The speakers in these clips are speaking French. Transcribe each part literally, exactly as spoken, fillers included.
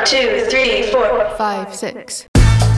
two, three, four, five, six.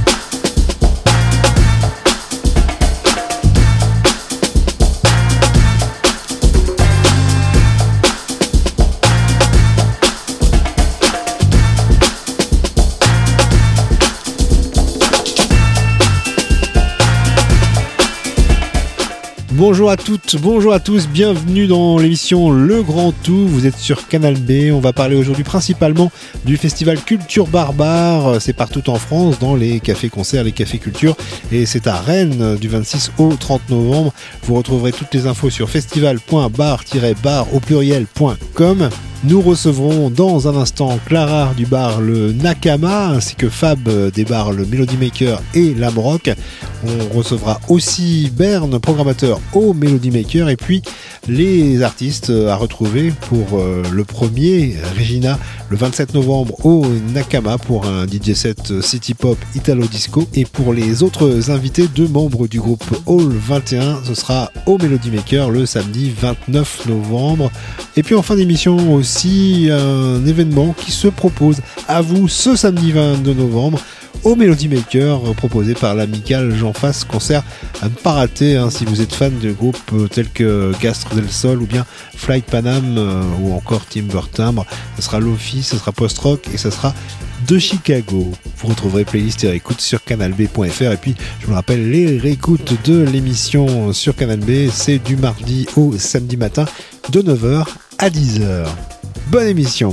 Bonjour à toutes, bonjour à tous, bienvenue dans l'émission Le Grand Tout, vous êtes sur Canal B, on va parler aujourd'hui principalement du festival Culture Barbare, c'est partout en France, dans les cafés-concerts, les cafés-culture, et c'est à Rennes du vingt-six au trente novembre, vous retrouverez toutes les infos sur festival point bar tiret bar au pluriel point com. Nous recevrons dans un instant Clara du bar Le Nakama ainsi que Fab des bars Le Melody Maker et Lamrock. On recevra aussi Berne, programmateur au Melody Maker, et puis les artistes à retrouver pour euh, le premier, Regina, le vingt-sept novembre au Nakama pour un D J set City Pop Italo Disco, et pour les autres invités, deux membres du groupe Hall vingt et un, ce sera au Melody Maker le samedi vingt-neuf novembre. Et puis en fin d'émission aussi un événement qui se propose à vous ce samedi vingt-deux novembre au Melody Maker, proposé par l'amicale Jean Fasse, concert à ne pas rater hein, si vous êtes fan de groupes tels que Gastre del Sol ou bien Flight Panam euh, ou encore Timber Timbre. Ce sera Lofi, ce sera post-rock et ce sera de Chicago. Vous retrouverez playlist et réécoute sur canal b point f r, et puis je vous rappelle les réécoutes de l'émission sur Canal B, c'est du mardi au samedi matin de neuf heures à dix heures. Bonne émission.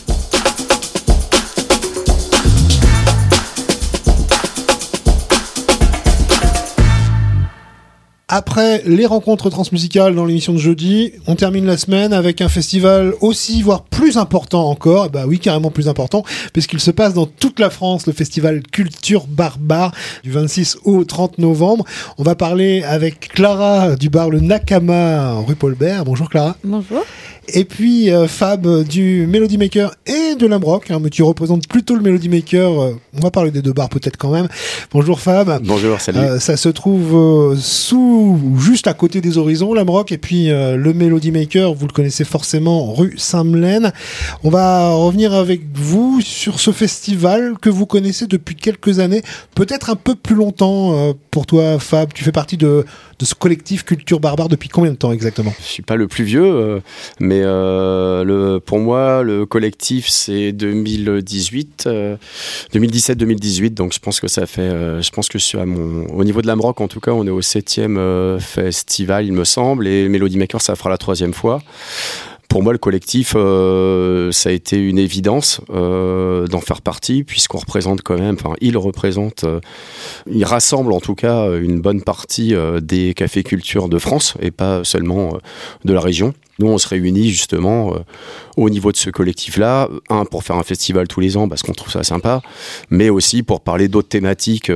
Après les rencontres transmusicales dans l'émission de jeudi, on termine la semaine avec un festival aussi, voire plus important encore, bah oui, carrément plus important, puisqu'il se passe dans toute la France, le festival Culture Barbare, du vingt-six au trente novembre. On va parler avec Clara du bar Le Nakama, rue Paul-Bert. Bonjour Clara. Bonjour. Et puis euh, Fab du Melody Maker et de Lamrock, hein, mais tu représentes plutôt le Melody Maker. Euh, on va parler des deux bars peut-être quand même. Bonjour Fab. Bonjour, salut. Euh, ça se trouve euh, sous, juste à côté des horizons, Lamrock, et puis euh, le Melody Maker, vous le connaissez forcément, rue Saint-Melaine. On va revenir avec vous sur ce festival que vous connaissez depuis quelques années, peut-être un peu plus longtemps euh, pour toi Fab. Tu fais partie de, de ce collectif Culture Barbare depuis combien de temps exactement ? Je suis pas le plus vieux, euh, mais euh, le, pour moi, le collectif, c'est deux mille dix-huit, euh, deux mille dix-sept deux mille dix-huit, donc je pense que ça fait, euh, je pense que je suis à mon, au niveau de Lamrock, en tout cas, on est au septième euh, festival, il me semble, et Melody Maker, ça fera la troisième fois. Pour moi, le collectif, euh, ça a été une évidence euh, d'en faire partie, puisqu'on représente quand même, enfin, il représente, euh, il rassemble en tout cas une bonne partie euh, des cafés culture de France, et pas seulement euh, de la région. Nous, on se réunit justement euh, au niveau de ce collectif-là, un, pour faire un festival tous les ans, parce qu'on trouve ça sympa, mais aussi pour parler d'autres thématiques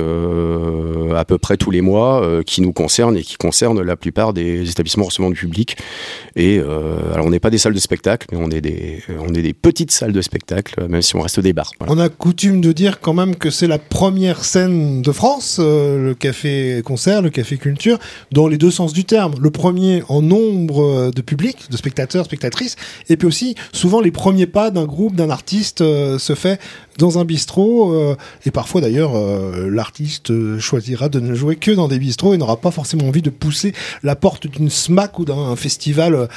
euh, à peu près tous les mois, euh, qui nous concernent et qui concernent la plupart des établissements recevant du public. Et euh, alors, on n'est pas des salles de spectacle, mais on est des, on est des petites salles de spectacle, même si on reste des bars. Voilà. On a coutume de dire quand même que c'est la première scène de France, euh, le café-concert, le café-culture, dans les deux sens du terme. Le premier en nombre de public, de spectateurs, spectatrices, et puis aussi souvent les premiers pas d'un groupe, d'un artiste euh, se fait dans un bistrot, euh, et parfois d'ailleurs euh, l'artiste euh, choisira de ne jouer que dans des bistrots et n'aura pas forcément envie de pousser la porte d'une SMAC ou d'un festival euh,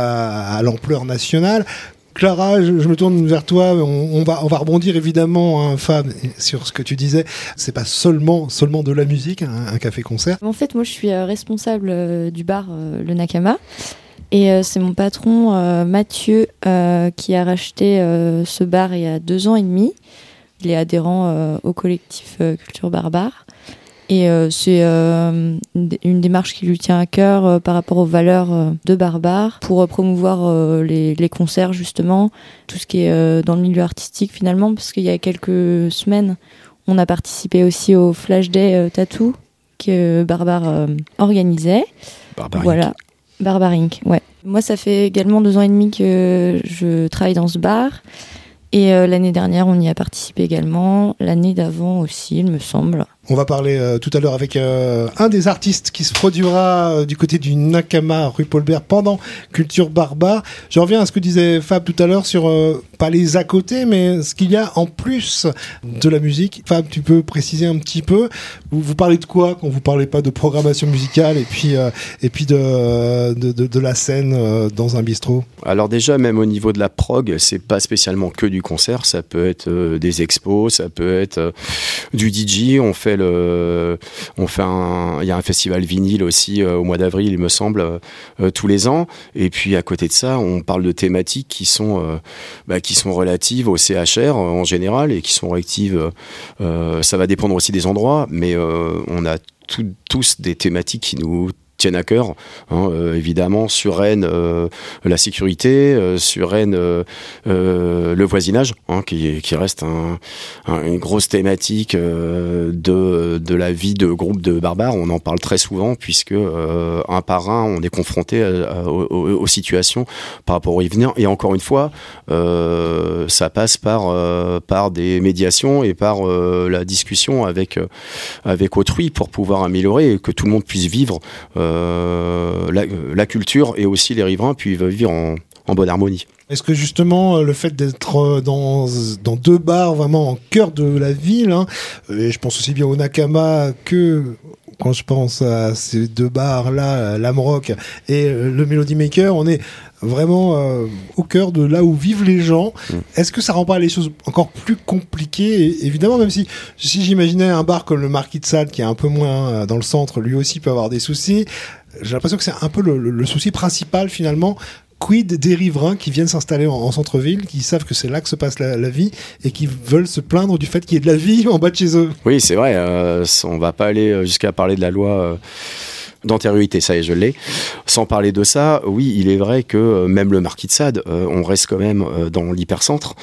à l'ampleur nationale. Clara, je, je me tourne vers toi. On, on va, on va rebondir évidemment, hein, Fab, sur ce que tu disais. C'est pas seulement, seulement de la musique, hein, un café-concert. En fait, moi, je suis euh, responsable euh, du bar euh, Le Nakama. Et euh, c'est mon patron euh, Mathieu euh, qui a racheté euh, ce bar il y a deux ans et demi. Il est adhérent euh, au collectif euh, Culture Barbare. Et euh, c'est euh, une démarche qui lui tient à cœur euh, par rapport aux valeurs euh, de Barbare pour euh, promouvoir euh, les, les concerts justement, tout ce qui est euh, dans le milieu artistique finalement, parce qu'il y a quelques semaines, on a participé aussi au Flash Day euh, Tattoo que Barbare euh, organisait. Barbare Voilà. Inc. Barbare Inc, ouais. Moi, ça fait également deux ans et demi que je travaille dans ce bar. Et euh, l'année dernière, on y a participé également. L'année d'avant aussi, il me semble. On va parler euh, tout à l'heure avec euh, un des artistes qui se produira euh, du côté du Nakama rue Paul-Bert pendant Culture Barbare. Je reviens à ce que disait Fab tout à l'heure sur euh, pas les à côté, mais ce qu'il y a en plus de la musique. Fab, tu peux préciser un petit peu. Vous, vous parlez de quoi quand vous parlez pas de programmation musicale et puis euh, et puis de, de de de la scène euh, dans un bistrot? Alors déjà, même au niveau de la prog, c'est pas spécialement que du concert. Ça peut être euh, des expos, ça peut être euh, du D J. On fait le, on fait un, il y a un festival vinyle aussi euh, au mois d'avril, il me semble, euh, tous les ans. Et puis à côté de ça, on parle de thématiques qui sont, euh, bah, qui sont relatives au C H R euh, en général et qui sont réactives. Euh, ça va dépendre aussi des endroits, mais euh, on a tout, tous des thématiques qui nous tiennent à cœur, hein, euh, évidemment sur Rennes euh, la sécurité, euh, sur Rennes euh, euh, le voisinage, hein, qui, qui reste un, un, une grosse thématique euh, de, de la vie de groupe de barbares. On en parle très souvent puisque euh, un par un on est confronté à, à, aux, aux situations par rapport aux revenants, et encore une fois euh, ça passe par, euh, par des médiations et par euh, la discussion avec, euh, avec autrui pour pouvoir améliorer et que tout le monde puisse vivre euh, Euh, la, la culture et aussi les riverains puis vivre en, en bonne harmonie. Est-ce que justement le fait d'être dans, dans deux bars vraiment en cœur de la ville, hein, et je pense aussi bien au Nakama que quand je pense à ces deux bars-là, l'Amrock et le Melody Maker, on est vraiment euh, au cœur de là où vivent les gens. Mmh. Est-ce que ça rend pas les choses encore plus compliquées? Et, évidemment, même si, si j'imaginais un bar comme le Marquis de Sade, qui est un peu moins euh, dans le centre, lui aussi peut avoir des soucis, j'ai l'impression que c'est un peu le, le, le souci principal finalement. Quid des riverains qui viennent s'installer en, en centre-ville, qui savent que c'est là que se passe la, la vie et qui veulent se plaindre du fait qu'il y ait de la vie en bas de chez eux? Oui, c'est vrai. Euh, on va pas aller jusqu'à parler de la loi euh, d'antériorité, ça y est, je l'ai. Sans parler de ça, oui, il est vrai que euh, même le Marquis de Sade, euh, on reste quand même euh, dans l'hypercentre.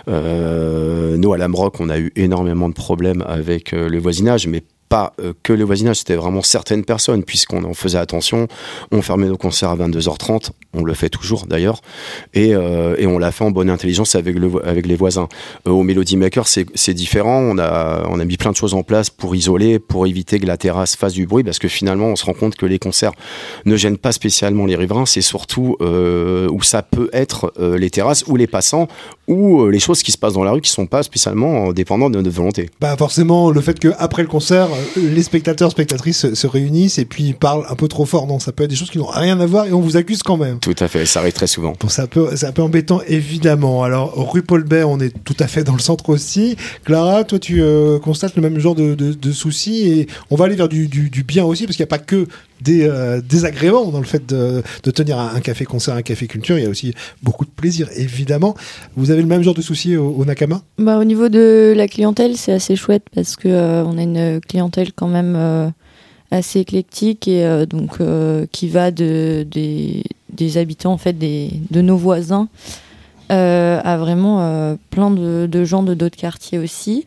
Euh, nous, à l'Amrock, on a eu énormément de problèmes avec euh, le voisinage, mais pas euh, que le voisinage, c'était vraiment certaines personnes, puisqu'on en faisait attention. On fermait nos concerts à vingt-deux heures trente, on le fait toujours d'ailleurs, et, euh, et on l'a fait en bonne intelligence avec, le, avec les voisins. Euh, au Melody Maker, c'est, c'est différent, on a, on a mis plein de choses en place pour isoler, pour éviter que la terrasse fasse du bruit, parce que finalement, on se rend compte que les concerts ne gênent pas spécialement les riverains, c'est surtout euh, où ça peut être euh, les terrasses, ou les passants, ou euh, les choses qui se passent dans la rue qui ne sont pas spécialement dépendantes de notre volonté. Bah forcément, le fait qu'après le concert, les spectateurs, spectatrices se, se réunissent et puis parlent un peu trop fort. Non, ça peut être des choses qui n'ont rien à voir et on vous accuse quand même. Tout à fait, ça arrive très souvent. Bon, c'est un peu, c'est un peu embêtant, évidemment. Alors, rue Paul-Bert, on est tout à fait dans le centre aussi. Clara, toi, tu euh, constates le même genre de, de, de soucis et on va aller vers du, du, du bien aussi parce qu'il n'y a pas que des euh, désagréments dans le fait de, de tenir un, un café-concert, un café-culture. Il y a aussi beaucoup de plaisir, évidemment. Vous avez le même genre de soucis au, au Nakama? Bah, au niveau de la clientèle, c'est assez chouette parce que euh, on a une clientèle quand même euh, assez éclectique et euh, donc euh, qui va de, des, des habitants, en fait, des, de nos voisins euh, à vraiment euh, plein de, de gens de d'autres quartiers aussi.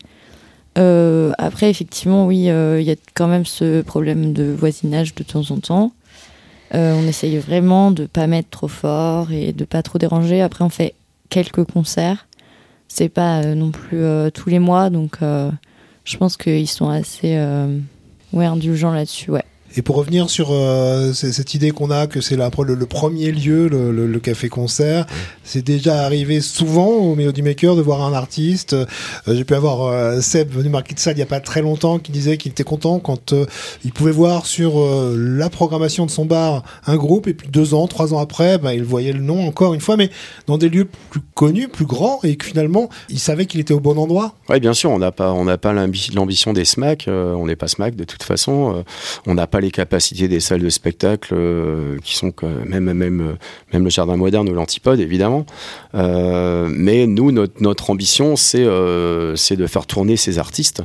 Euh, après, effectivement, oui, il euh, y a quand même ce problème de voisinage de temps en temps. Euh, on essaye vraiment de pas mettre trop fort et de pas trop déranger. Après, on fait quelques concerts. C'est pas euh, non plus euh, tous les mois, donc euh, je pense qu'ils sont assez euh, ouais, indulgents là-dessus, ouais. Et pour revenir sur euh, cette idée qu'on a que c'est là, le, le premier lieu, le, le, le café-concert, c'est déjà arrivé souvent au Melody Maker de voir un artiste. Euh, j'ai pu avoir euh, Seb venu Marquis de Sade il n'y a pas très longtemps qui disait qu'il était content quand euh, il pouvait voir sur euh, la programmation de son bar un groupe et puis deux ans, trois ans après, bah, il voyait le nom encore une fois, mais dans des lieux plus connus, plus grands et que finalement il savait qu'il était au bon endroit. Oui, bien sûr, on n'a pas, on n'a pas l'ambition des SMAC, euh, on n'est pas SMAC de toute façon, euh, on n'a pas les capacités des salles de spectacle euh, qui sont quand même, même, même le Jardin Moderne ou l'Antipode évidemment, euh, mais nous notre, notre ambition c'est, euh, c'est de faire tourner ces artistes,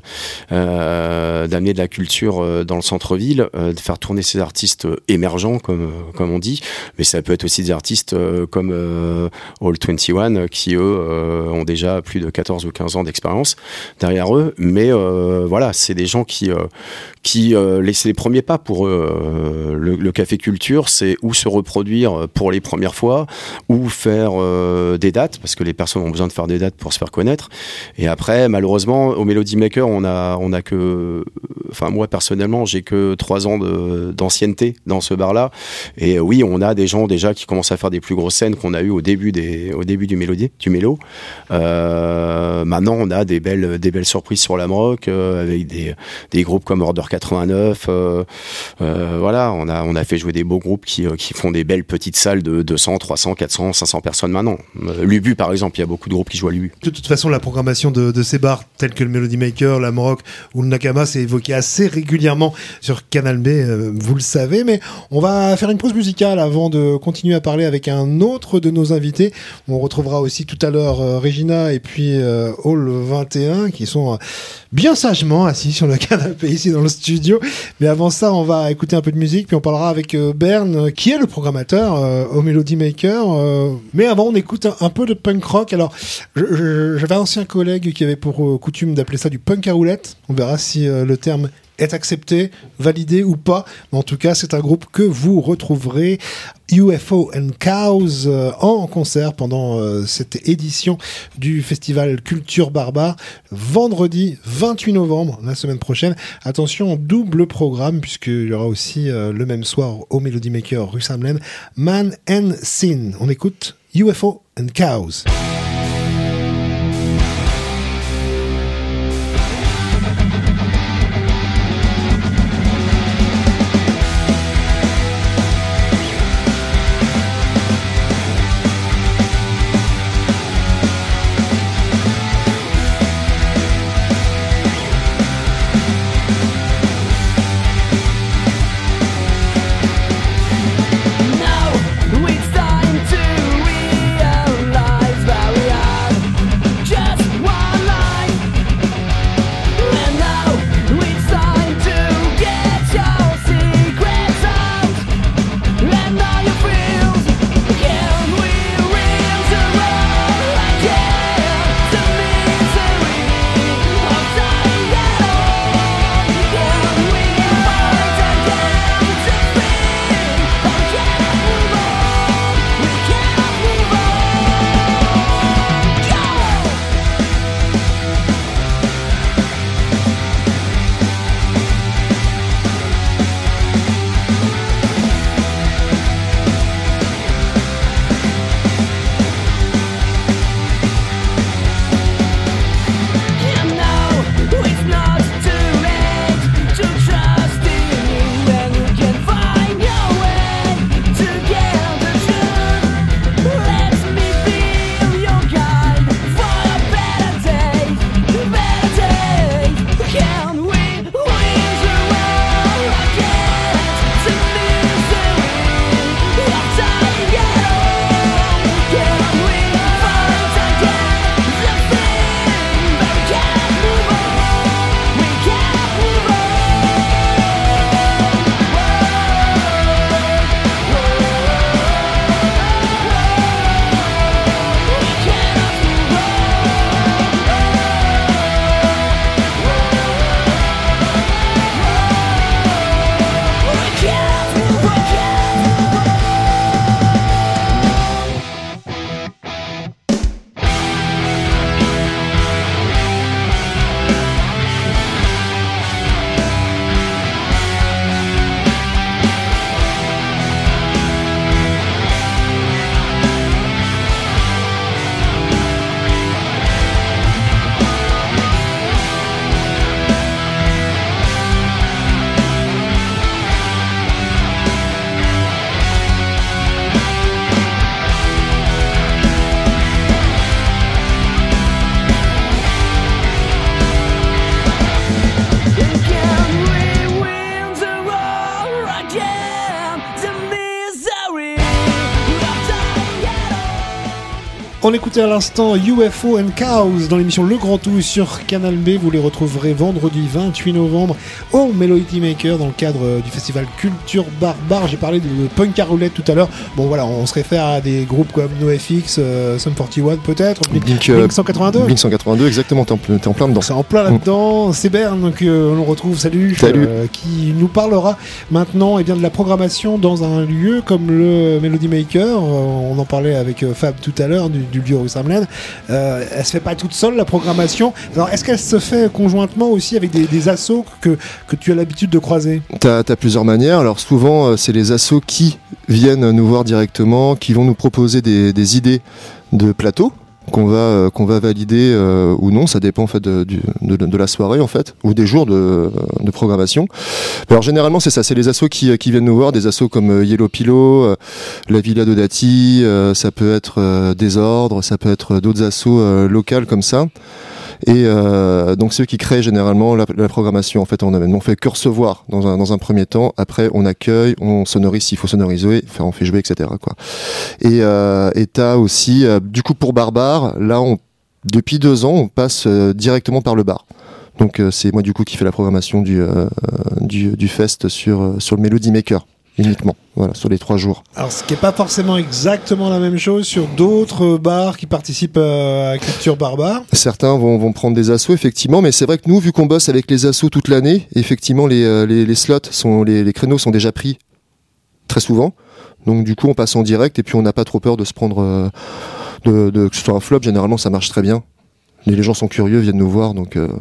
euh, d'amener de la culture dans le centre-ville, euh, de faire tourner ces artistes émergents comme, comme on dit, mais ça peut être aussi des artistes euh, comme euh, All vingt et un qui eux euh, ont déjà plus de quatorze ou quinze ans d'expérience derrière eux, mais euh, voilà, c'est des gens qui, euh, qui euh, laissent les premiers pas pour pour eux, euh, le, le café culture, c'est ou se reproduire pour les premières fois, ou faire euh, des dates, parce que les personnes ont besoin de faire des dates pour se faire connaître. Et après, malheureusement, au Melody Maker, on a, on a que, enfin moi personnellement, j'ai que trois ans de, d'ancienneté dans ce bar-là. Et oui, on a des gens déjà qui commencent à faire des plus grosses scènes qu'on a eu au début des, au début du Mélodie, du Mélo. Euh, maintenant, on a des belles, des belles surprises sur l'Amrock euh, avec des, des groupes comme Order quatre-vingt-neuf. Euh, euh, voilà, on a, on a fait jouer des beaux groupes qui, euh, qui font des belles petites salles de deux cents, trois cents, quatre cents, cinq cents personnes maintenant. Euh, L'Ubu, par exemple, il y a beaucoup de groupes qui jouent à l'Ubu. De toute façon, la programmation de, de ces bars tels que le Melody Maker, l'Amrock ou le Nakama, c'est évoqué assez régulièrement sur Canal B, euh, vous le savez. Mais on va faire une pause musicale avant de continuer à parler avec un autre de nos invités. On retrouvera aussi tout à l'heure euh, Regina et puis euh, Hall vingt et un qui sont euh, bien sagement assis sur le canapé ici dans le studio. Mais avant ça, on va écouter un peu de musique, puis on parlera avec euh, Bern, euh, qui est le programmateur euh, au Melody Maker. Euh, mais avant, on écoute un, un peu de punk rock. Alors, je, je, j'avais un ancien collègue qui avait pour euh, coutume d'appeler ça du punk à roulette. On verra si euh, le terme est accepté, validé ou pas. Mais en tout cas, c'est un groupe que vous retrouverez, U F O and Cows, euh, en concert pendant euh, cette édition du festival Culture Barbare, vendredi vingt-huit novembre, la semaine prochaine. Attention, double programme, puisqu'il y aura aussi euh, le même soir au Melody Maker rue Samlen, Man and Sin. On écoute U F O and Cows. It's time to realize that we On écoutait à l'instant U F O and Chaos dans l'émission Le Grand Tout sur Canal B. Vous les retrouverez vendredi vingt-huit novembre au Melody Maker dans le cadre du festival Culture Barbare. J'ai parlé de Punk à Roulette tout à l'heure. Bon voilà, on se réfère à des groupes comme NoFX, euh, Sum quarante et un peut-être, Blink, Blink, Blink cent quatre-vingt-deux. Blink cent quatre-vingt-deux, exactement, t'es en, t'es en plein dedans. C'est en plein là-dedans. C'est Berne que euh, l'on retrouve, salut, salut. Euh, qui nous parlera maintenant eh bien, de la programmation dans un lieu comme le Melody Maker. Euh, on en parlait avec euh, Fab tout à l'heure du, du lieu rue Samlen. Euh, elle se fait pas toute seule la programmation. Alors est-ce qu'elle se fait conjointement aussi avec des, des assos que, que tu as l'habitude de croiser? T'as, t'as plusieurs manières. Alors souvent euh, c'est les assos qui viennent nous voir directement, qui vont nous proposer des, des idées de plateaux qu'on va euh, qu'on va valider euh, ou non, ça dépend en fait de, de, de, de la soirée en fait ou des jours de, de programmation. Alors généralement c'est ça, c'est les assos qui, qui viennent nous voir, des assos comme euh, Yellow Pillow, euh, la Villa de Dati, euh, ça peut être euh, Désordre, ça peut être d'autres assos euh, locales comme ça. Et euh, donc c'est eux qui créent généralement la, la programmation en fait en événement. On fait que recevoir dans un dans un premier temps. Après on accueille, on sonorise s'il faut sonoriser, enfin on fait jouer, et cetera quoi. Et euh, et t'as aussi euh, du coup pour Barbare, là on depuis deux ans on passe euh, directement par le bar. Donc euh, c'est moi du coup qui fais la programmation du euh, du, du fest sur euh, sur le Melody Maker. Uniquement, voilà, sur les trois jours. Alors, ce qui n'est pas forcément exactement la même chose sur d'autres bars qui participent à Culture Barbare. Certains vont, vont prendre des assos, effectivement, mais c'est vrai que nous, vu qu'on bosse avec les assos toute l'année, effectivement, les, les, les slots, sont, les, les créneaux sont déjà pris très souvent. Donc, du coup, on passe en direct et puis on n'a pas trop peur de se prendre, de, de, que ce soit un flop. Généralement, ça marche très bien. Les, les gens sont curieux, viennent nous voir, donc... Euh,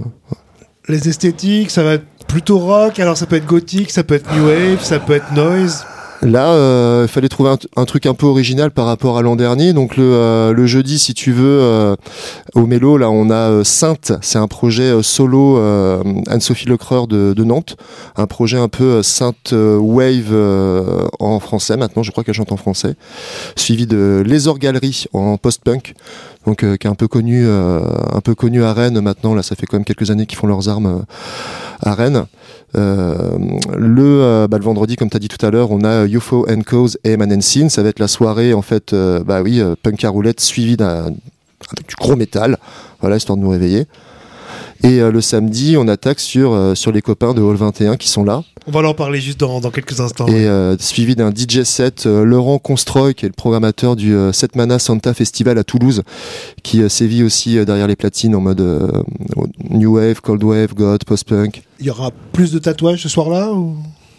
les esthétiques, ça va être plutôt rock, alors ça peut être gothique, ça peut être new wave, ça peut être noise. Là, il euh, fallait trouver un, un truc un peu original par rapport à l'an dernier. Donc le, euh, le jeudi, si tu veux, euh, au Mélo, là, on a euh, Sainte. C'est un projet euh, solo euh, Anne-Sophie Lecreur de, de Nantes. Un projet un peu euh, Sainte euh, wave euh, en français. Maintenant, je crois qu'elle chante en français. Suivi de Les Orgaleries en post-punk. Donc euh, qui est un peu connu, euh, un peu connu à Rennes maintenant. Là, ça fait quand même quelques années qu'ils font leurs armes euh, à Rennes. Euh, le, euh, bah, le vendredi, comme tu as dit tout à l'heure, on a U F O and Cause et Aim and Sin. Ça va être la soirée, en fait, euh, bah oui, euh, punk à roulette suivi d'un, avec du gros métal, voilà, histoire de nous réveiller. Et euh, le samedi, on attaque sur, euh, sur les copains de Hall vingt et un qui sont là. On va leur parler juste dans, dans quelques instants. Et euh, suivi d'un D J set, euh, Laurent Constroy, qui est le programmateur du euh, Sept Mana Santa Festival à Toulouse, qui euh, sévit aussi euh, derrière les platines en mode euh, New Wave, Cold Wave, God, Post-Punk. Il y aura plus de tatouages ce soir-là ou...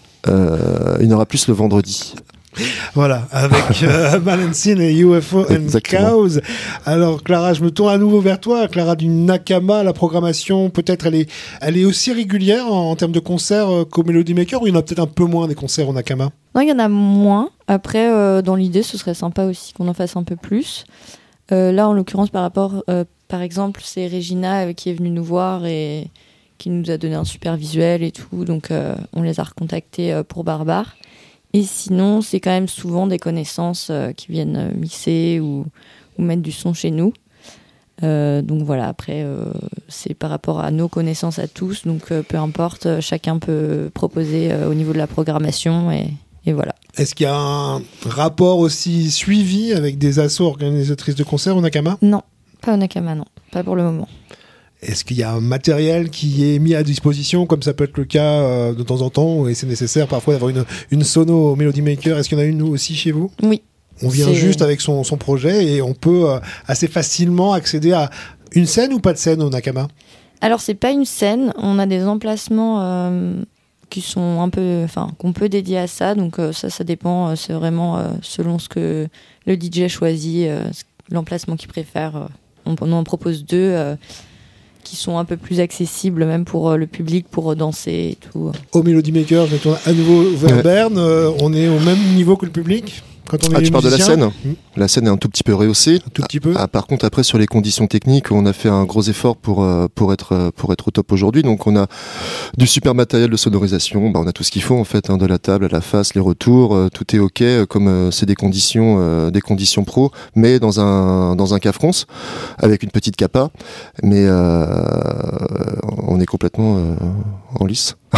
euh, Il y en aura plus le vendredi. Voilà, avec euh, Malancine et U F O and Chaos. Alors Clara, je me tourne à nouveau vers toi. Clara du Nakama, la programmation, peut-être elle est, elle est aussi régulière en, en termes de concerts euh, qu'au Melody Maker, ou il y en a peut-être un peu moins des concerts au Nakama? Non, il y en a moins. Après, euh, dans l'idée, ce serait sympa aussi qu'on en fasse un peu plus. Euh, là, en l'occurrence, par rapport, euh, par exemple, c'est Regina euh, qui est venue nous voir et qui nous a donné un super visuel et tout. Donc, euh, on les a recontactés euh, pour Barbare. Et sinon, c'est quand même souvent des connaissances euh, qui viennent euh, mixer ou, ou mettre du son chez nous. Euh, donc voilà, après, euh, c'est par rapport à nos connaissances à tous. Donc euh, peu importe, euh, chacun peut proposer euh, au niveau de la programmation et, et voilà. Est-ce qu'il y a un rapport aussi suivi avec des assos organisatrices de concerts au Nakama? Non, pas au Nakama, non. Pas pour le moment. Est-ce qu'il y a un matériel qui est mis à disposition, comme ça peut être le cas euh, de temps en temps, et c'est nécessaire parfois d'avoir une, une sono au Melody Maker? Est-ce qu'il y en a une nous aussi chez vous? Oui. On vient c'est... juste avec son, son projet et on peut euh, assez facilement accéder à une scène ou pas de scène au Nakama? Alors c'est pas une scène, on a des emplacements euh, qui sont un peu, enfin qu'on peut dédier à ça, donc euh, ça ça dépend, euh, c'est vraiment euh, selon ce que le D J choisit, euh, l'emplacement qu'il préfère. Euh, on, on en propose deux. Euh, qui sont un peu plus accessibles même pour euh, le public, pour euh, danser et tout. Au Melody Maker, je me tourne à nouveau vers ouais. Berne, euh, on est au même niveau que le public quand on est Ah, tu parles de la scène mmh. La scène est un tout petit peu rehaussée. Un tout petit peu. Ah, par contre, après, sur les conditions techniques, on a fait un gros effort pour, euh, pour, être, pour être au top aujourd'hui. Donc, on a du super matériel de sonorisation. Bah, on a tout ce qu'il faut, en fait, hein, de la table à la face, les retours. Euh, tout est OK, euh, comme euh, c'est des conditions, euh, des conditions pro, mais dans un, dans un cafrons, avec une petite capa. Mais euh, on est complètement euh, en lice.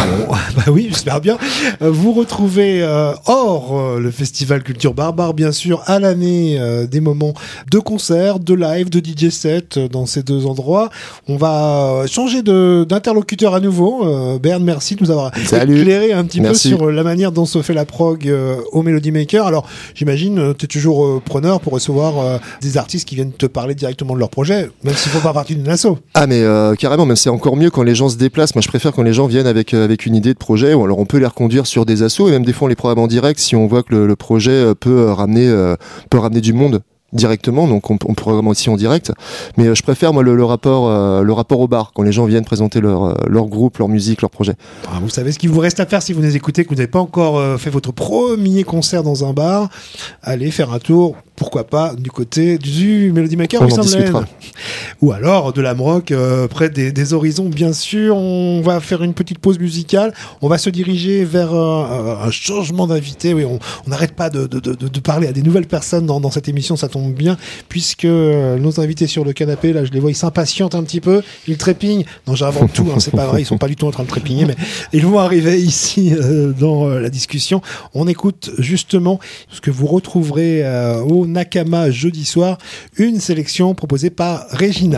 Bah oui, j'espère bien. Vous retrouvez euh, hors euh, le festival Culture Barbare, bien sûr, à l'année euh, des moments de concerts, de live, de D J set euh, dans ces deux endroits. On va changer de, d'interlocuteur à nouveau. Euh, Berne, merci de nous avoir Salut. éclairé un petit Merci. peu sur la manière dont se fait la prog euh, au Melody Maker. Alors, j'imagine, tu es toujours euh, preneur pour recevoir euh, des artistes qui viennent te parler directement de leur projet, même s'ils font pas partie d'une asso. Ah mais euh, carrément, même c'est encore mieux quand les gens se déplacent. Moi je préfère quand les gens viennent avec euh, avec une idée de projet, ou alors on peut les reconduire sur des assos, et même des fois on les programme en direct si on voit que le, le projet euh, peut euh, ramener euh, peut ramener du monde directement, donc on, on programme aussi en direct. Mais euh, je préfère moi le, le rapport euh, le rapport au bar, quand les gens viennent présenter leur euh, leur groupe, leur musique, leur projet. Ah, vous savez ce qu'il vous reste à faire si vous nous écoutez, que vous n'avez pas encore euh, fait votre premier concert dans un bar. Allez faire un tour, pourquoi pas, du côté du Melody Maker, On Rue en Sainte-Hélène. discutera. Ou alors de l'Amrock, euh, près des, des horizons, bien sûr. On va faire une petite pause musicale. On va se diriger vers euh, un changement d'invité. Oui, on n'arrête pas de, de, de, de parler à des nouvelles personnes dans, dans cette émission, ça tombe bien, puisque euh, nos invités sur le canapé, là, je les vois, ils s'impatientent un petit peu, ils trépignent. Non, j'invente tout, hein, c'est pas vrai, ils sont pas du tout en train de trépigner, mais ils vont arriver ici euh, dans euh, la discussion. On écoute justement ce que vous retrouverez euh, au Nakama jeudi soir, une sélection proposée par Regina.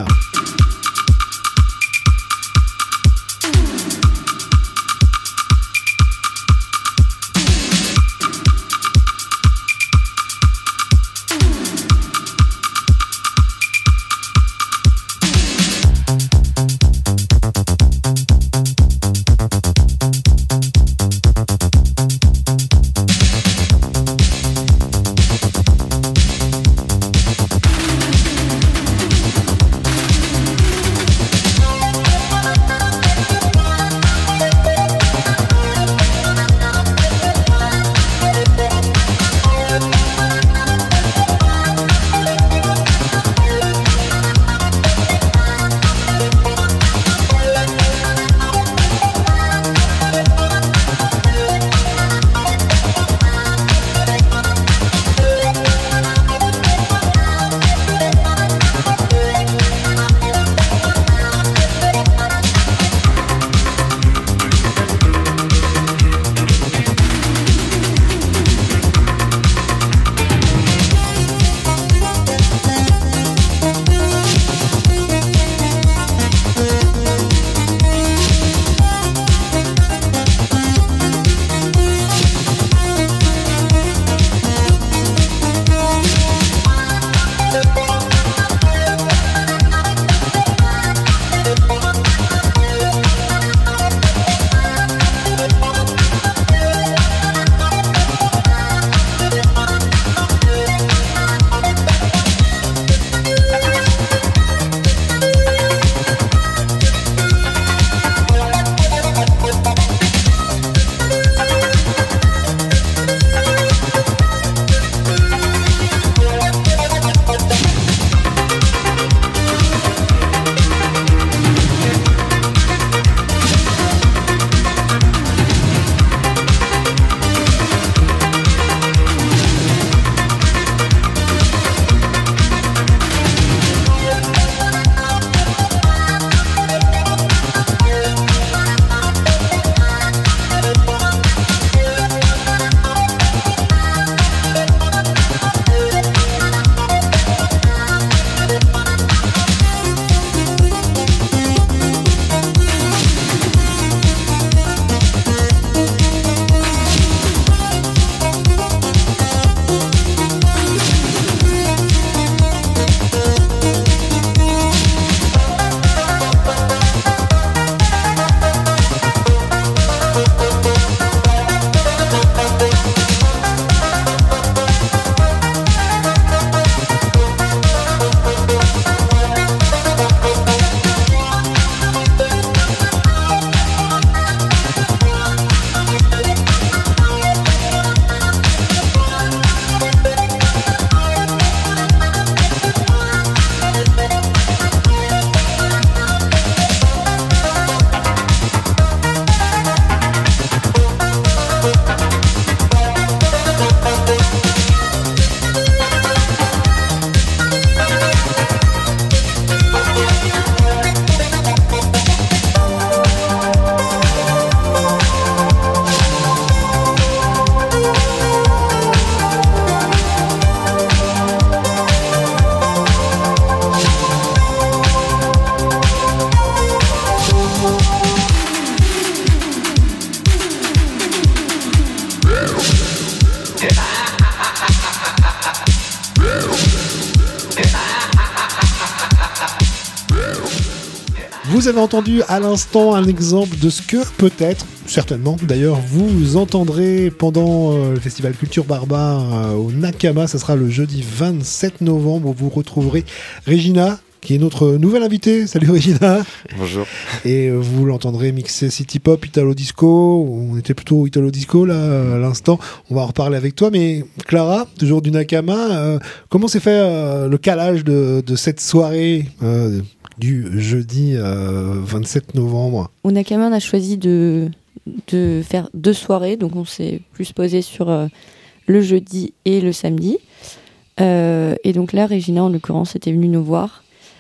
Vous avez entendu à l'instant un exemple de ce que peut-être, certainement d'ailleurs, vous entendrez pendant euh, le festival Culture Barbare euh, au Nakama. Ça sera le jeudi vingt-sept novembre où vous retrouverez Regina, qui est notre nouvelle invitée. Salut Regina. Bonjour. Et euh, vous l'entendrez mixer City Pop, Italo Disco. On était plutôt Italo Disco là à l'instant. On va en reparler avec toi. Mais Clara, toujours du Nakama, euh, comment s'est fait euh, le calage de, de cette soirée euh, du jeudi euh, vingt-sept novembre? Au Nakama, on a choisi de, de faire deux soirées. Donc on s'est plus posé sur euh, le jeudi et le samedi. Euh, et donc là, Regina, en l'occurrence, était venue nous voir.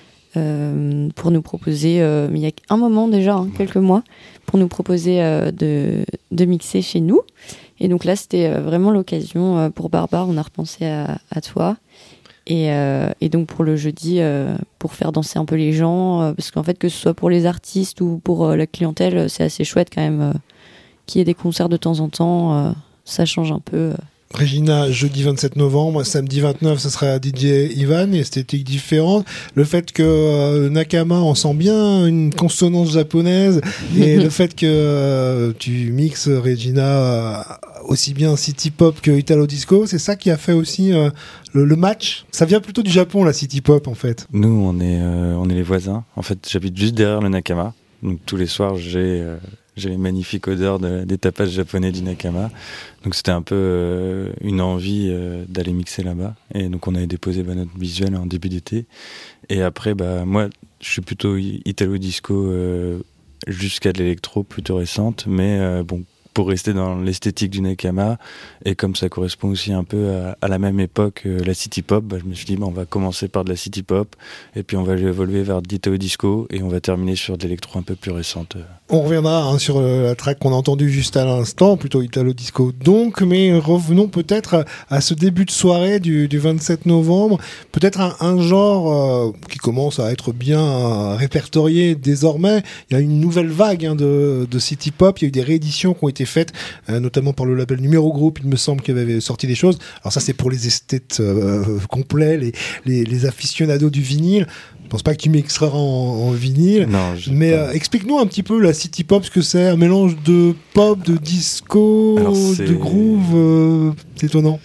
Euh, pour nous proposer, euh, il y a un moment déjà, hein, quelques mois, pour nous proposer euh, de, de mixer chez nous. Et donc là, c'était euh, vraiment l'occasion euh, pour Barbare, on a repensé à, à toi. Et, euh, et donc pour le jeudi, euh, pour faire danser un peu les gens, euh, parce qu'en fait, que ce soit pour les artistes ou pour euh, la clientèle, c'est assez chouette quand même euh, qu'il y ait des concerts de temps en temps, euh, ça change un peu. Euh. Regina, jeudi vingt-sept novembre, samedi vingt-neuf, ce sera D J Ivan, esthétique différente. Le fait que euh, Nakama, on sent bien une consonance japonaise, et le fait que euh, tu mixes Regina euh, aussi bien City Pop que Italo Disco, c'est ça qui a fait aussi euh, le, le match. Ça vient plutôt du Japon, la City Pop, en fait. Nous, on est, euh, on est les voisins. En fait, j'habite juste derrière le Nakama. Donc tous les soirs, j'ai... Euh J'ai les magnifiques odeurs de, des tapas japonais du Nakama. Donc c'était un peu euh, une envie euh, d'aller mixer là-bas. Et donc on avait déposé bah, notre visuel en début d'été. Et après, bah, moi, je suis plutôt italo-disco euh, jusqu'à de l'électro plutôt récente. Mais euh, bon, pour rester dans l'esthétique du Nakama, et comme ça correspond aussi un peu à, à la même époque, euh, la city pop, bah, je me suis dit, bah, on va commencer par de la city pop, et puis on va évoluer vers de l'italo disco, et on va terminer sur de l'électro un peu plus récente. On reviendra hein, sur euh, la track qu'on a entendue juste à l'instant, plutôt Italo Disco donc, mais revenons peut-être à, à ce début de soirée du, du vingt-sept novembre, peut-être un, un genre euh, qui commence à être bien euh, répertorié désormais. Il y a une nouvelle vague hein, de, de city pop, il y a eu des rééditions qui ont été faites, euh, notamment par le label Numéro Group, il me semble qu'il avait sorti des choses. Alors ça c'est pour les esthètes euh, complets, les, les, les aficionados du vinyle. Je pense pas que tu mixeras en, en vinyle. Non, mais euh, explique-nous un petit peu la city pop, ce que c'est, un mélange de pop, de disco, Alors, de groove, euh, c'est étonnant.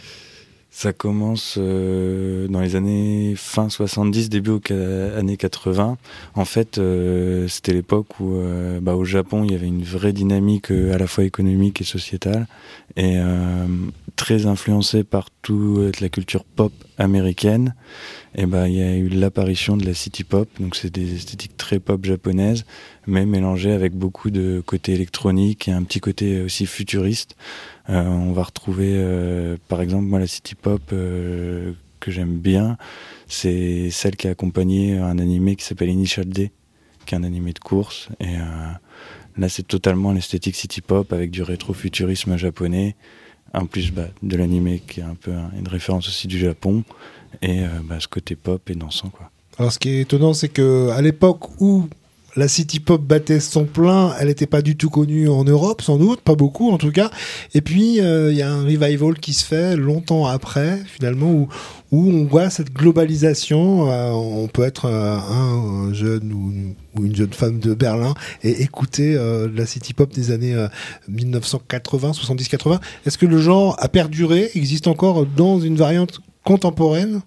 Ça commence euh, dans les années fin soixante-dix, début aux ca- années quatre-vingts. En fait, euh, c'était l'époque où, euh, bah, au Japon, il y avait une vraie dynamique euh, à la fois économique et sociétale, et euh, très influencée par toute la culture pop américaine. Et bah, il y a eu l'apparition de la city pop, donc c'est des esthétiques très pop japonaises, mais mélangées avec beaucoup de côté électronique et un petit côté aussi futuriste. Euh, on va retrouver, euh, par exemple, moi la city pop euh, que j'aime bien, c'est celle qui a accompagné un animé qui s'appelle Initial D, qui est un animé de course. Et euh, là, c'est totalement l'esthétique city pop avec du rétro-futurisme japonais, en plus bah, de l'animé qui est un peu une référence aussi du Japon. Et euh, bah, ce côté pop et dansant, quoi. Alors ce qui est étonnant, c'est que à l'époque où la city pop battait son plein, elle n'était pas du tout connue en Europe, sans doute, pas beaucoup en tout cas. Et puis il euh, y a un revival qui se fait longtemps après, finalement, où, où on voit cette globalisation. Euh, on peut être euh, un jeune ou, ou une jeune femme de Berlin et écouter euh, la city pop des années euh, dix-neuf cent quatre-vingts, soixante-dix quatre-vingts. Est-ce que le genre a perduré, existe encore dans une variante contemporaine?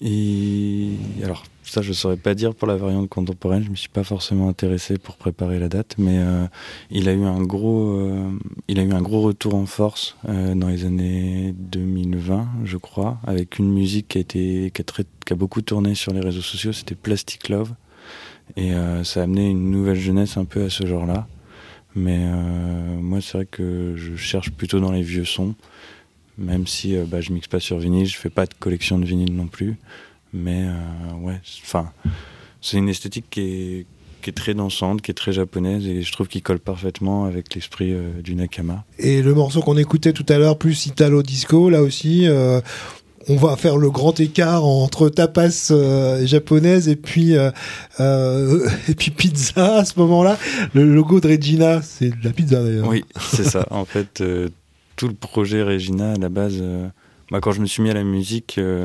Et alors ça je saurais pas dire pour la variante contemporaine, je me suis pas forcément intéressé pour préparer la date, mais euh, il a eu un gros euh, il a eu un gros retour en force euh, dans les années deux mille vingt je crois, avec une musique qui a été qui a, très, qui a beaucoup tourné sur les réseaux sociaux, c'était Plastic Love, et euh, ça a amené une nouvelle jeunesse un peu à ce genre là, mais euh, moi c'est vrai que je cherche plutôt dans les vieux sons. Même si euh, bah, je mixe pas sur vinyle, je fais pas de collection de vinyle non plus, mais euh, ouais, enfin, c'est une esthétique qui est, qui est très dansante, qui est très japonaise, et je trouve qu'il colle parfaitement avec l'esprit euh, du Nakama. Et le morceau qu'on écoutait tout à l'heure, plus Italo Disco, là aussi, euh, on va faire le grand écart entre tapas euh, japonaise et puis euh, euh, et puis pizza à ce moment-là. Le logo de Regina, c'est de la pizza d'ailleurs. Oui, c'est ça. En fait. Euh, tout le projet Regina à la base, euh, bah, quand je me suis mis à la musique, euh,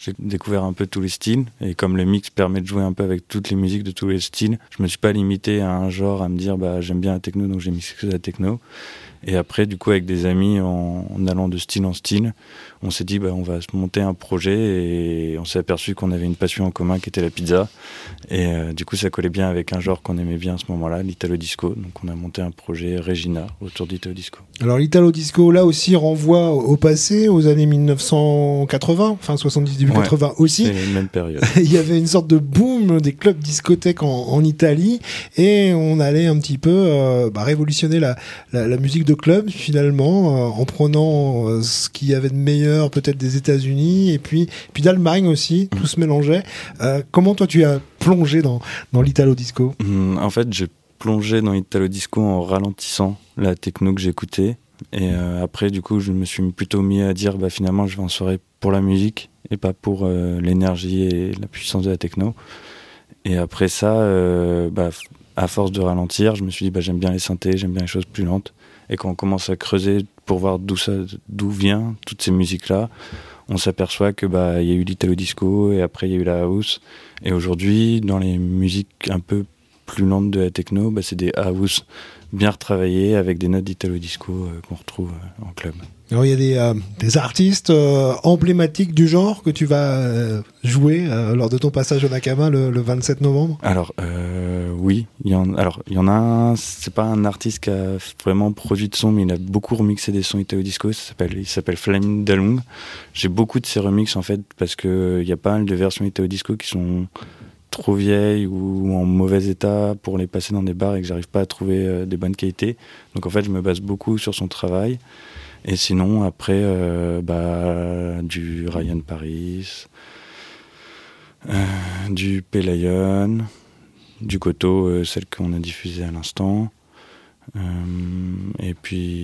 J'ai découvert un peu tous les styles, et comme le mix permet de jouer un peu avec toutes les musiques de tous les styles, je me suis pas limité à un genre, à me dire bah j'aime bien la techno donc j'ai mixé que la techno. Et après, du coup, avec des amis, en, en allant de style en style, on s'est dit, bah, on va se monter un projet, et on s'est aperçu qu'on avait une passion en commun qui était la pizza. Et euh, du coup, ça collait bien avec un genre qu'on aimait bien à ce moment-là, l'Italo Disco. Donc, on a monté un projet Regina autour d'Italo Disco. Alors, l'Italo Disco, là aussi, renvoie au passé, aux années mille neuf cent quatre-vingts, fin soixante-dix, début ouais, quatre-vingts aussi. C'est la même période. Il y avait une sorte de boom des clubs discothèques en, en Italie, et on allait un petit peu euh, bah, révolutionner la, la, la musique de club finalement euh, en prenant euh, ce qu'il y avait de meilleur peut-être des États-Unis et puis puis d'Allemagne aussi, mmh. tout se mélangeait. Euh, comment toi tu as plongé dans dans l'Italo Disco? mmh, En fait, j'ai plongé dans l'Italo Disco en ralentissant la techno que j'écoutais, et euh, après du coup je me suis plutôt mis à dire bah finalement je vais en soirée pour la musique et pas pour euh, l'énergie et la puissance de la techno. Et après ça euh, bah à force de ralentir, je me suis dit bah j'aime bien les synthés, j'aime bien les choses plus lentes. Et quand on commence à creuser pour voir d'où ça, d'où vient toutes ces musiques-là, on s'aperçoit que bah il y a eu l'Italo Disco et après il y a eu la house. Et aujourd'hui, dans les musiques un peu plus lentes de la techno, bah c'est des house bien retravaillées avec des notes d'Italo Disco euh, qu'on retrouve euh, en club. Alors il y a des, euh, des artistes euh, emblématiques du genre que tu vas euh, jouer euh, lors de ton passage au Nakama le, le vingt-sept novembre. Alors euh, oui, il y en alors il y en a un, c'est pas un artiste qui a vraiment produit de son, mais il a beaucoup remixé des sons Italo Disco. Ça s'appelle il s'appelle Flaming Dalung. J'ai beaucoup de ses remixes en fait parce que il y a pas mal de versions Italo Disco qui sont trop vieilles ou en mauvais état pour les passer dans des bars et que j'arrive pas à trouver euh, des bonnes qualités. Donc en fait, je me base beaucoup sur son travail. Et sinon, après, euh, bah, du Ryan Paris, euh, du Pelayon, du Koto, euh, celle qu'on a diffusée à l'instant. Euh, et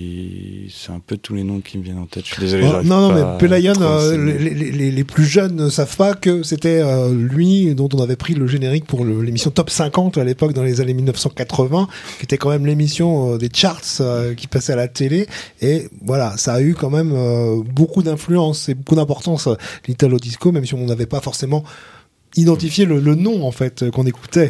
puis, c'est un peu tous les noms qui me viennent en tête. Je suis désolé. Oh, non, non, mais Pelayon, euh, les, les, les plus jeunes ne savent pas que c'était euh, lui dont on avait pris le générique pour le, l'émission Top cinquante à l'époque dans les années mille neuf cent quatre-vingts, qui était quand même l'émission euh, des charts euh, qui passait à la télé. Et voilà, ça a eu quand même euh, beaucoup d'influence et beaucoup d'importance, l'Italo Disco, même si on n'avait pas forcément identifier le, le nom en fait qu'on écoutait.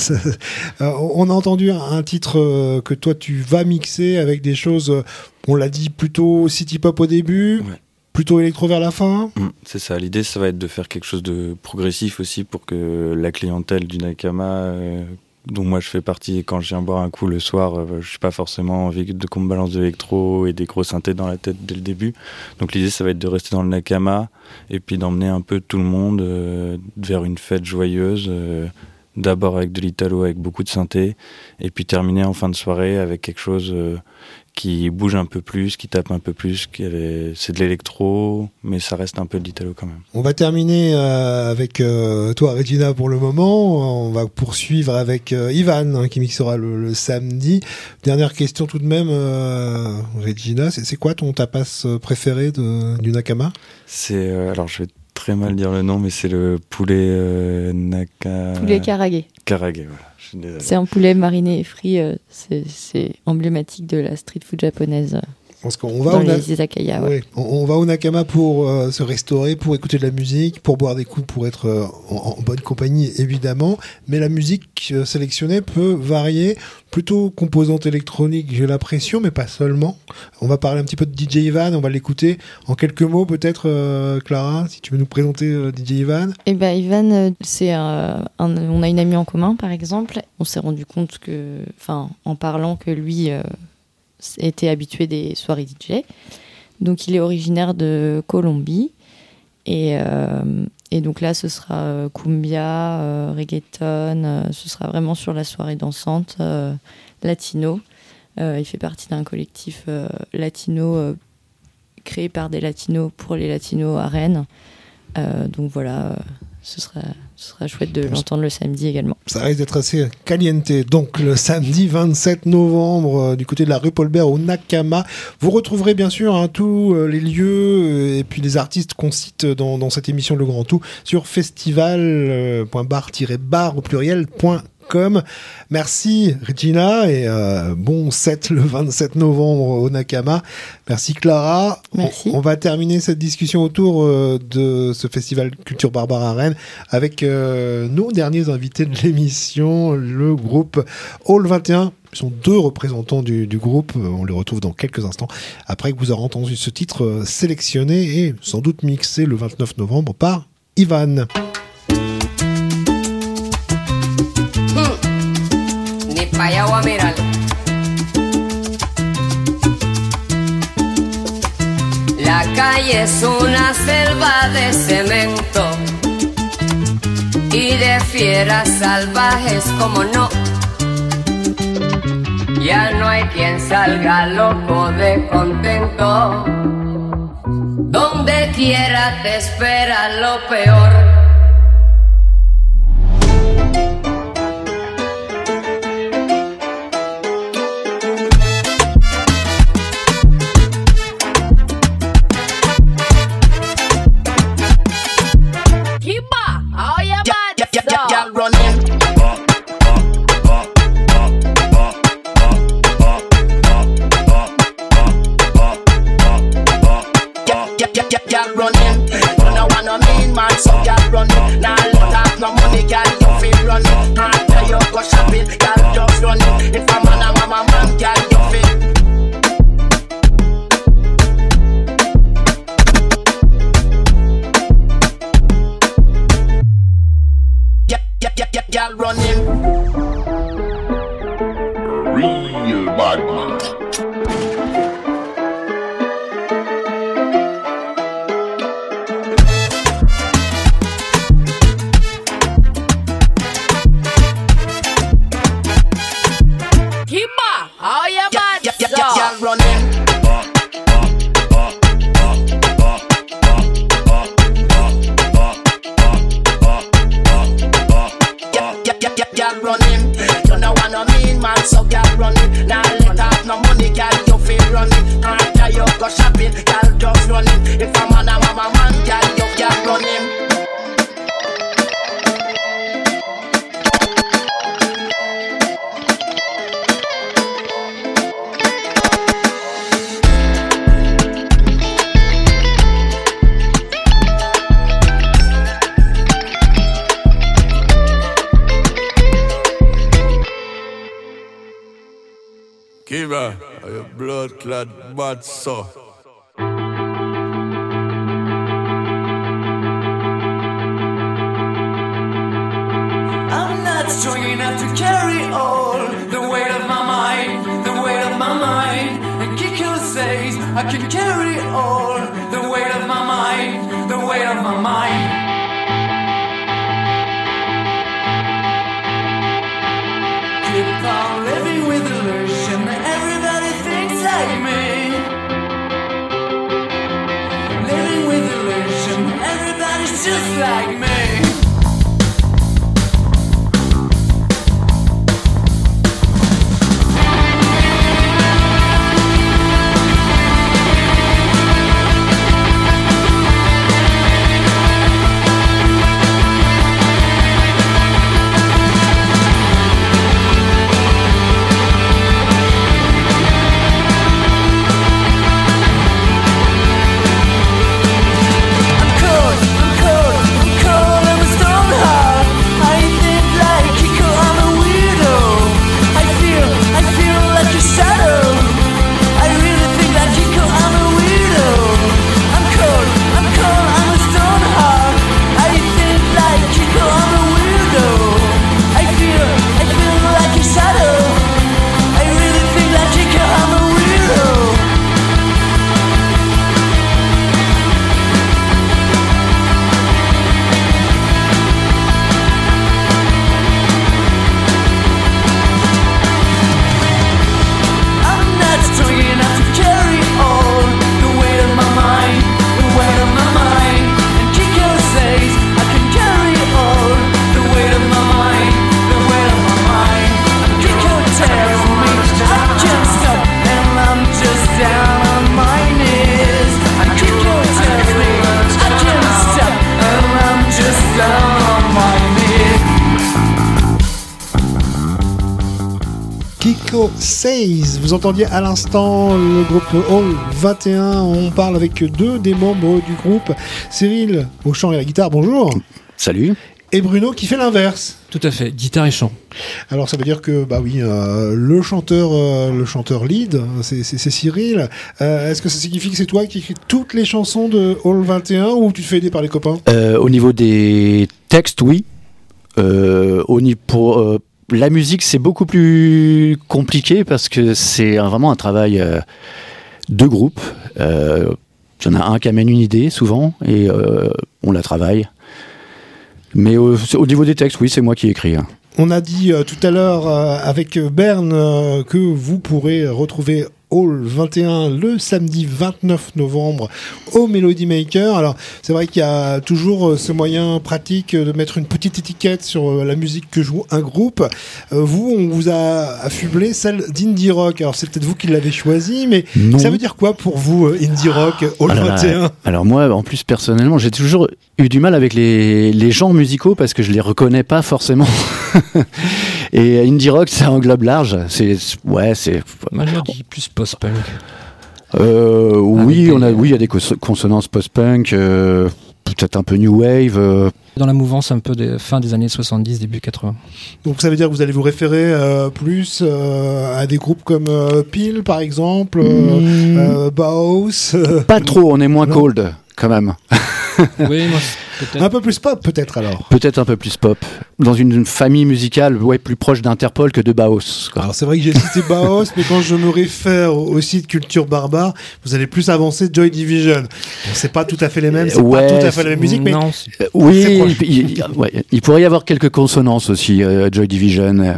euh, on a entendu un titre euh, que toi tu vas mixer avec des choses, euh, on l'a dit, plutôt city pop au début, ouais. plutôt électro vers la fin. Mmh, c'est ça, l'idée ça va être de faire quelque chose de progressif aussi pour que la clientèle du Nakama, euh, dont moi je fais partie, quand je viens boire un coup le soir, euh, je suis pas forcément envie de qu'on me balance de l'électro et des gros synthés dans la tête dès le début. Donc l'idée ça va être de rester dans le Nakama et puis d'emmener un peu tout le monde euh, vers une fête joyeuse, euh, d'abord avec de l'Italo avec beaucoup de synthé et puis terminer en fin de soirée avec quelque chose euh, qui bouge un peu plus, qui tape un peu plus, qui avait... c'est de l'électro, mais ça reste un peu de l'Italo quand même. On va terminer euh, avec euh, toi, Regina, pour le moment. On va poursuivre avec euh, Ivan, hein, qui mixera le, le samedi. Dernière question tout de même, euh, Regina, c'est, c'est quoi ton tapas préféré de, du Nakama? C'est, euh, alors je vais très mal dire le nom, mais c'est le poulet euh, Naka... Poulet Karage. Karage, voilà. C'est un poulet mariné et frit, euh, c'est, c'est emblématique de la street food japonaise. Parce qu'on va dans au les izakaya, ouais. Ouais. On, on va au Nakama pour euh, se restaurer, pour écouter de la musique, pour boire des coups, pour être euh, en, en bonne compagnie évidemment. Mais la musique euh, sélectionnée peut varier, plutôt composante électronique, j'ai l'impression, mais pas seulement. On va parler un petit peu de D J Ivan, on va l'écouter en quelques mots peut-être, euh, Clara, si tu veux nous présenter euh, D J Ivan. Eh ben Ivan, c'est un, un, on a une amie en commun par exemple. On s'est rendu compte que, enfin, en parlant que lui euh, était habitué des soirées D J. Donc il est originaire de Colombie et, euh, et donc là ce sera cumbia, euh, reggaeton, euh, ce sera vraiment sur la soirée dansante euh, latino. Euh, il fait partie d'un collectif euh, latino euh, créé par des latinos pour les latinos à Rennes. Euh, donc voilà, euh, ce sera, ce sera chouette de l'entendre le samedi également. Ça risque d'être assez caliente. Donc le samedi vingt-sept novembre, euh, du côté de la rue Paul-Bert au Nakama. Vous retrouverez bien sûr hein, tous euh, les lieux euh, et puis les artistes qu'on cite dans, dans cette émission Le Grand Tout sur festival point bar tiret bar au pluriel point com. Merci Regina et euh, bon set le vingt-sept novembre au Nakama. Merci Clara. Merci. On, on va terminer cette discussion autour euh, de ce festival Culture Barbare à Rennes avec euh, nos derniers invités de l'émission, le groupe Hall vingt et un. Ils sont deux représentants du, du groupe. On les retrouve dans quelques instants après que vous aurez entendu ce titre euh, sélectionné et sans doute mixé le vingt-neuf novembre par Ivan. Vaya o a mirar. La calle es una selva de cemento y de fieras salvajes como no. Ya no hay quien salga loco de contento. Donde quiera te espera lo peor. Kiva, your blood clad bad so. I'm not strong enough to carry all the weight of my mind, the weight of my mind. And Kiko says I can carry all the weight of my mind, the weight of my mind. Keep on living with illusion. Everybody thinks like me. Living with illusion. Everybody's just like me. I'm cold, I'm cold, I'm cold. Kiko Says. Vous entendiez à l'instant le groupe Hall vingt et un. On parle avec deux des membres du groupe. Cyril au chant et à la guitare, bonjour. Salut. Et Bruno qui fait l'inverse. Tout à fait, guitare et chant. Alors ça veut dire que bah oui, euh, le chanteur, euh, le chanteur lead, c'est, c'est, c'est Cyril. Euh, est-ce que ça signifie que c'est toi qui écris toutes les chansons de Hall vingt et un ou tu te fais aider par les copains? euh, Au niveau des textes, oui. Euh, au niveau pour euh, la musique, c'est beaucoup plus compliqué parce que c'est un, vraiment un travail euh, de groupe. Euh, il y en a un qui amène une idée souvent et euh, on la travaille. Mais au, au niveau des textes, oui, c'est moi qui écris. Hein. On a dit euh, tout à l'heure euh, avec Berne euh, que vous pourrez retrouver Hall vingt et un le samedi vingt-neuf novembre au Melody Maker. Alors c'est vrai qu'il y a toujours euh, ce moyen pratique de mettre une petite étiquette sur euh, la musique que joue un groupe. Euh, vous, on vous a affublé celle d'indie rock. Alors c'est peut-être vous qui l'avez choisi, mais non. Ça veut dire quoi pour vous, euh, indie rock, Hall alors, vingt et un? Alors moi, en plus personnellement, j'ai toujours eu du mal avec les, les genres musicaux parce que je les reconnais pas forcément. Et indie rock, ça englobe large. C'est ouais, c'est. Moi, je dis plus post-punk. Euh, oui, des... on a, oui, il y a des cons- consonances post-punk, euh, peut-être un peu new wave. Euh. Dans la mouvance un peu des fin des années soixante-dix, début quatre-vingts. Donc ça veut dire que vous allez vous référer euh, plus euh, à des groupes comme euh, Peel par exemple, euh, mmh. euh, Bauhaus. Euh... Pas trop, on est moins non. cold quand même. Oui, moi, un peu plus pop peut-être alors. Peut-être un peu plus pop. Dans une, une famille musicale, ouais, plus proche d'Interpol que de Bauhaus. Quoi. Alors c'est vrai que j'ai cité Bauhaus, mais quand je me réfère au site Culture Barbare, vous allez plus avancer Joy Division. Donc, c'est pas tout à fait les mêmes, c'est ouais, pas tout à fait la même musique, mais non, euh, oui, il, il, ouais, il pourrait y avoir quelques consonances aussi, euh, Joy Division. Euh.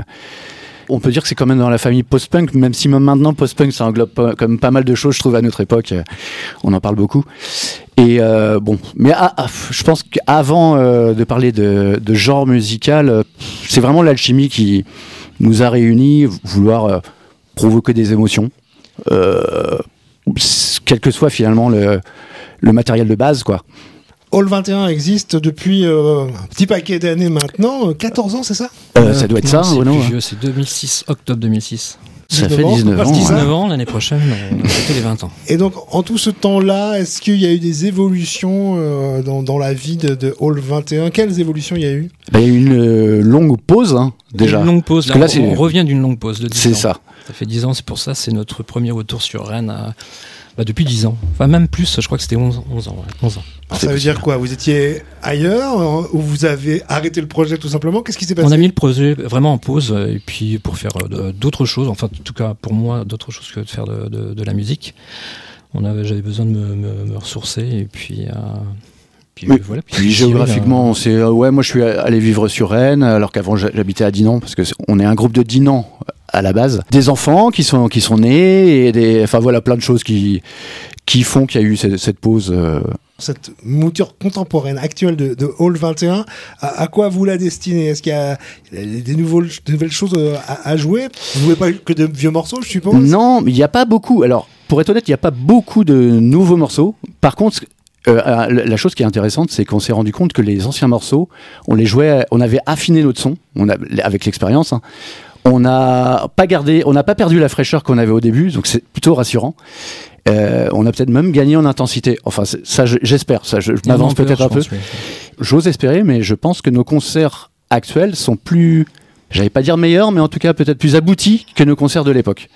On peut dire que c'est quand même dans la famille post-punk, même si même maintenant post-punk ça englobe pas, comme pas mal de choses, je trouve, à notre époque. Euh, on en parle beaucoup. Et euh, bon, mais ah, ah, je pense qu'avant euh, de parler de, de genre musical, euh, c'est vraiment l'alchimie qui nous a réunis, vouloir euh, provoquer des émotions, euh, quel que soit finalement le, le matériel de base, quoi. Hall vingt et un existe depuis euh, un petit paquet d'années maintenant, quatorze ans, c'est ça euh, Ça doit être non, ça, c'est Bruno. plus vieux, c'est deux mille six, octobre deux mille six. Ça fait dix-neuf ans. dix-neuf ans, l'année prochaine, on a fêté les vingt ans. Et donc, en tout ce temps-là, est-ce qu'il y a eu des évolutions euh, dans, dans la vie de, de Hall vingt et un? Quelles évolutions il y a eu? Ben, il y a eu une euh, longue pause, hein, déjà. Une longue pause, là, là, on, on revient d'une longue pause de dix ans. C'est ça. Ça fait dix ans, c'est pour ça, c'est notre premier retour sur Rennes à... Bah depuis dix ans, enfin même plus, je crois que c'était onze, onze ans. Ouais. onze ans. Alors, ça veut dire quoi? Vous étiez ailleurs ou vous avez arrêté le projet tout simplement? Qu'est-ce qui s'est passé? On a mis le projet vraiment en pause et puis pour faire euh, d'autres choses, enfin en tout cas pour moi d'autres choses que de faire de, de, de la musique. On avait, j'avais besoin de me, me, me ressourcer et puis. Euh, Puis, oui. voilà, puis puis géographiquement, on s'est, ouais, moi je suis allé vivre sur Rennes, alors qu'avant j'habitais à Dinan, parce que on est un groupe de Dinan à la base, des enfants qui sont qui sont nés et des, enfin voilà, plein de choses qui qui font qu'il y a eu cette, cette pause. Euh... Cette mouture contemporaine actuelle de, de Hall vingt et un, à, à quoi vous la destinez? Est-ce qu'il y a des, nouveaux, des nouvelles choses à, à jouer? Vous ne jouez pas que de vieux morceaux, je suppose? Non, il n'y a pas beaucoup. Alors, pour être honnête, il n'y a pas beaucoup de nouveaux morceaux. Par contre, Euh, la chose qui est intéressante, c'est qu'on s'est rendu compte que les anciens morceaux, on les jouait, on avait affiné notre son, on a, avec l'expérience. Hein, on n'a pas gardé, on n'a pas perdu la fraîcheur qu'on avait au début, donc c'est plutôt rassurant. Euh, on a peut-être même gagné en intensité. Enfin, ça, j'espère. Ça, je, je m'avance peut-être un peu. Pense, oui. J'ose espérer, mais je pense que nos concerts actuels sont plus, j'allais pas dire meilleurs, mais en tout cas peut-être plus aboutis que nos concerts de l'époque.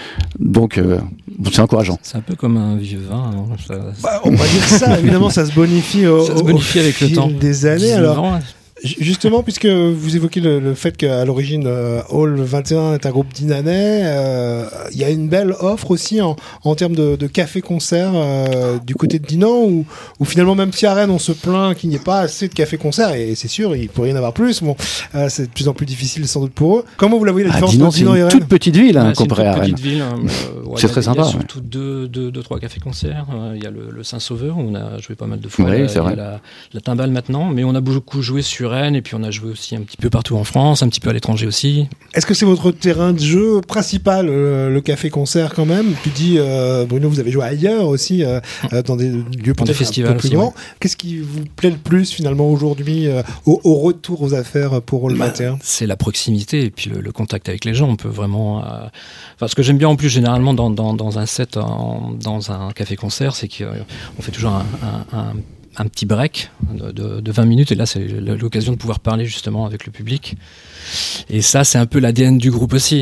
Donc, euh, c'est encourageant. C'est un peu comme un vieux vin. Hein, ça, bah, on va dire ça, évidemment, ça se bonifie au, ça se bonifie au avec fil le temps. Des années. Alors, ans, justement, puisque vous évoquez le, le fait qu'à l'origine, euh, Hall vingt et un est un groupe dinanais, il euh, y a une belle offre aussi en, en termes de, de café-concert euh, du côté de Dinan, où, où finalement, même si à Rennes, on se plaint qu'il n'y ait pas assez de café-concert, et c'est sûr, il pourrait y en avoir plus, bon, euh, c'est de plus en plus difficile sans doute pour eux. Comment vous la voyez la différence Dinan, entre Dinan et Rennes? C'est une toute petite ville, hein, ouais, comparée à Rennes. Ville, hein, euh, ouais, c'est très sympa. Il y a surtout ouais. deux, deux, deux, trois cafés-concerts. Il y a le, le Saint-Sauveur, où on a joué pas mal de fois. Oui, il c'est y vrai. a la, la Timbale maintenant, mais on a beaucoup joué sur sur Rennes, et puis on a joué aussi un petit peu partout en France, un petit peu à l'étranger aussi. Est-ce que c'est votre terrain de jeu principal, euh, le café-concert quand même? Tu dis, euh, Bruno, vous avez joué ailleurs aussi, euh, euh, dans des lieux peut-être festivals un peu plus aussi, grands. ouais. Qu'est-ce qui vous plaît le plus finalement aujourd'hui, euh, au, au retour aux affaires pour le Bah, vingt et un? c'est la proximité et puis le, le contact avec les gens. On peut vraiment. Euh... Enfin, ce que j'aime bien en plus généralement dans, dans, dans un set, en, dans un café-concert, c'est qu'on fait toujours un, un, un, un petit break de, de, de vingt minutes, et là c'est l'occasion de pouvoir parler justement avec le public. Et ça, c'est un peu l'A D N du groupe aussi.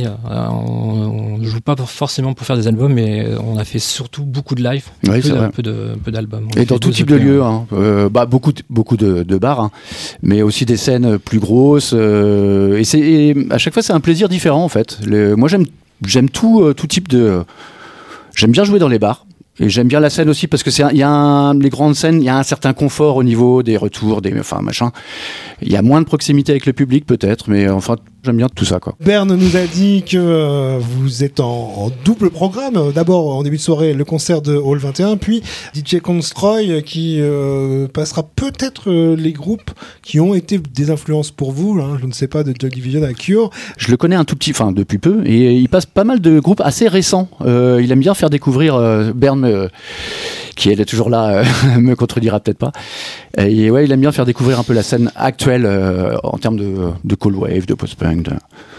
On ne joue pas forcément pour faire des albums, mais on a fait surtout beaucoup de live, oui, peu, un peu de peu d'albums. Et dans tout type de lieux, hein. euh, bah beaucoup de, beaucoup de, de bars, hein. Mais aussi des scènes plus grosses. Euh, et c'est et à chaque fois c'est un plaisir différent en fait. Le, moi j'aime j'aime tout euh, tout type de. J'aime bien jouer dans les bars. Et j'aime bien la scène aussi parce que c'est il y a un, les grandes scènes, il y a un certain confort au niveau des retours, des enfin machin. Il y a moins de proximité avec le public peut-être, mais enfin j'aime bien tout ça quoi. Berne nous a dit que euh, vous êtes en, en double programme. D'abord en début de soirée le concert de Hall vingt et un, puis D J Constroy qui euh, passera peut-être euh, les groupes qui ont été des influences pour vous. Hein, je ne sais pas, de Joy Division à Cure. Je le connais un tout petit, enfin depuis peu, et il passe pas mal de groupes assez récents. Euh, il aime bien faire découvrir euh, Berne. Euh, qui elle est toujours là, euh, me contredira peut-être pas. Et ouais, il aime bien faire découvrir un peu la scène actuelle euh, en termes de, de cold wave, de post-punk. De...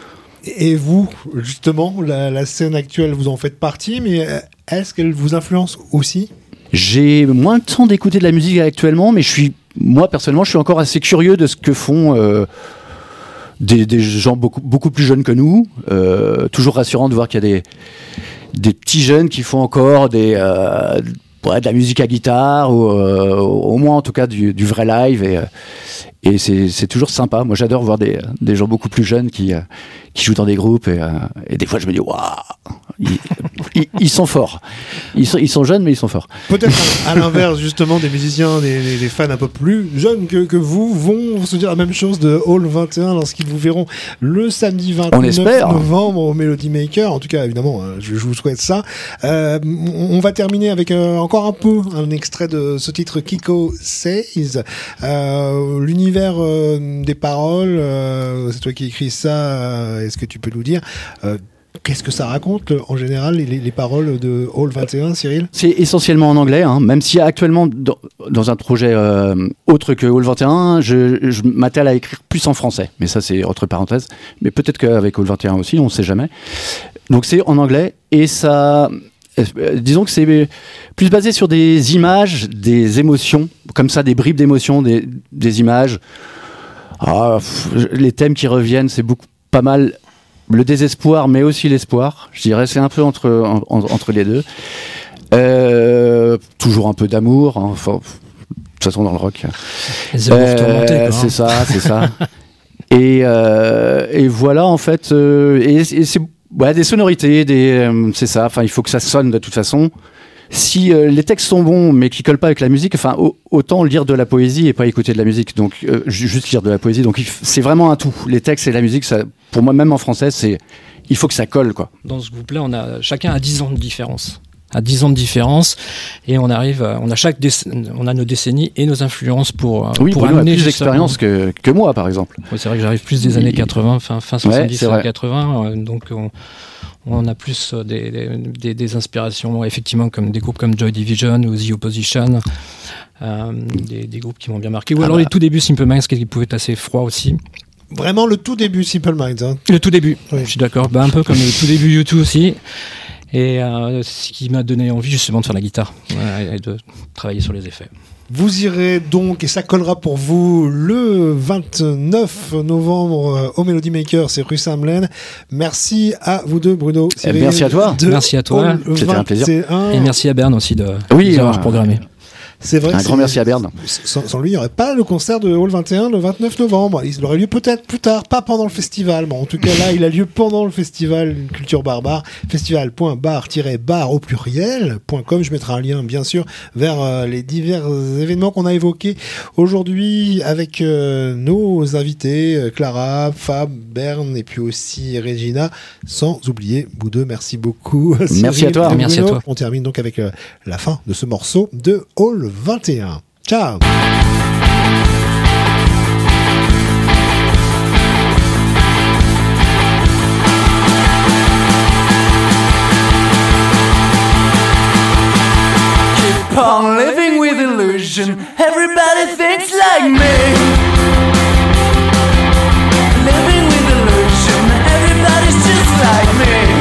Et vous, justement, la, la scène actuelle, vous en faites partie, mais est-ce qu'elle vous influence aussi? J'ai moins de temps d'écouter de la musique actuellement, mais je suis, moi personnellement, je suis encore assez curieux de ce que font euh, des, des gens beaucoup, beaucoup plus jeunes que nous. Euh, toujours rassurant de voir qu'il y a des des petits jeunes qui font encore des euh, ouais, de la musique à guitare ou euh, au moins en tout cas du, du vrai live et, et c'est, c'est toujours sympa. Moi j'adore voir des, des gens beaucoup plus jeunes qui, qui jouent dans des groupes et, et des fois je me dis waouh, ils, ils, ils sont forts, ils sont, ils sont jeunes mais ils sont forts. Peut-être à, à l'inverse justement des musiciens, des, des, des fans un peu plus jeunes que, que vous vont se dire la même chose de Hall vingt et un lorsqu'ils vous verront le samedi vingt-neuf novembre au Melody Maker. En tout cas évidemment je, je vous souhaite ça. Euh, on va terminer avec euh, encore un peu un extrait de ce titre Kiko Says. Euh, l'univers euh, des paroles, euh, c'est toi qui écris ça, euh, est-ce que tu peux nous dire euh, qu'est-ce que ça raconte en général, les, les paroles de Hall vingt et un, Cyril? C'est essentiellement en anglais, hein, même si actuellement dans, dans un projet euh, autre que Hall vingt et un, je, je m'attelle à écrire plus en français, mais ça c'est entre parenthèses, mais peut-être qu'avec Hall vingt et un aussi, on ne sait jamais. Donc c'est en anglais et ça... Disons que c'est plus basé sur des images, des émotions, comme ça, des bribes d'émotions, des, des images. Ah, pff, les thèmes qui reviennent, c'est beaucoup, pas mal le désespoir, mais aussi l'espoir. Je dirais, c'est un peu entre, en, entre les deux. Euh, toujours un peu d'amour. Hein, enfin, de toute façon, dans le rock. Les amours euh, tourmentés, quoi. C'est ça, c'est ça. et, euh, et voilà, en fait, euh, et, et c'est ouais, des sonorités, des, euh, c'est ça. Enfin, il faut que ça sonne de toute façon. Si euh, les textes sont bons, mais qui collent pas avec la musique, enfin, au, autant lire de la poésie et pas écouter de la musique. Donc, euh, juste lire de la poésie. Donc, il f- c'est vraiment un tout. Les textes et la musique, ça, pour moi, même en français, c'est, il faut que ça colle, quoi. Dans ce groupe-là, on a chacun a dix ans de différence. À dix ans de différence, et on arrive, à, on a chaque déc- on a nos décennies et nos influences pour oui, pour Bruno amener a plus d'expérience que que moi, par exemple. Oui, c'est vrai que j'arrive plus des années quatre-vingts, fin fin soixante-dix ouais, et quatre-vingts, euh, donc on, on a plus des, des des inspirations effectivement comme des groupes comme Joy Division ou The Opposition, euh, des des groupes qui m'ont bien marqué. Ou alors ah bah. les tout débuts Simple Minds qui pouvaient être assez froids aussi. Vraiment le tout début Simple Minds. Hein. Le tout début, oui. Je suis d'accord. Bah, un peu comme le tout début U deux aussi. Et euh, ce qui m'a donné envie justement de faire la guitare ouais, et de travailler sur les effets. Vous irez donc, et ça collera pour vous, le vingt-neuf novembre au Melody Maker, c'est rue Saint-Melaine. Merci à vous deux, Bruno. Cyril, merci à toi. Merci à toi. C'était un plaisir. Et merci à Berne aussi de oui, nous avoir programmé. C'est vrai. Un grand merci à Berne. Sans, sans lui, il n'y aurait pas le concert de Hall vingt et un le vingt-neuf novembre. Il aurait lieu peut-être plus tard, pas pendant le festival. Bon, en tout cas, là, il a lieu pendant le festival Culture Barbare. festival point bar tiret bar au pluriel point com. Je mettrai un lien, bien sûr, vers euh, les divers événements qu'on a évoqués aujourd'hui avec euh, nos invités, euh, Clara, Fab, Berne et puis aussi Regina. Sans oublier, vous deux, merci beaucoup. Merci à toi. Merci à toi. On termine donc avec euh, la fin de ce morceau de Hall vingt et un. Ciao. illusion. Everybody thinks like me. Living with illusion. Everybody's just like me.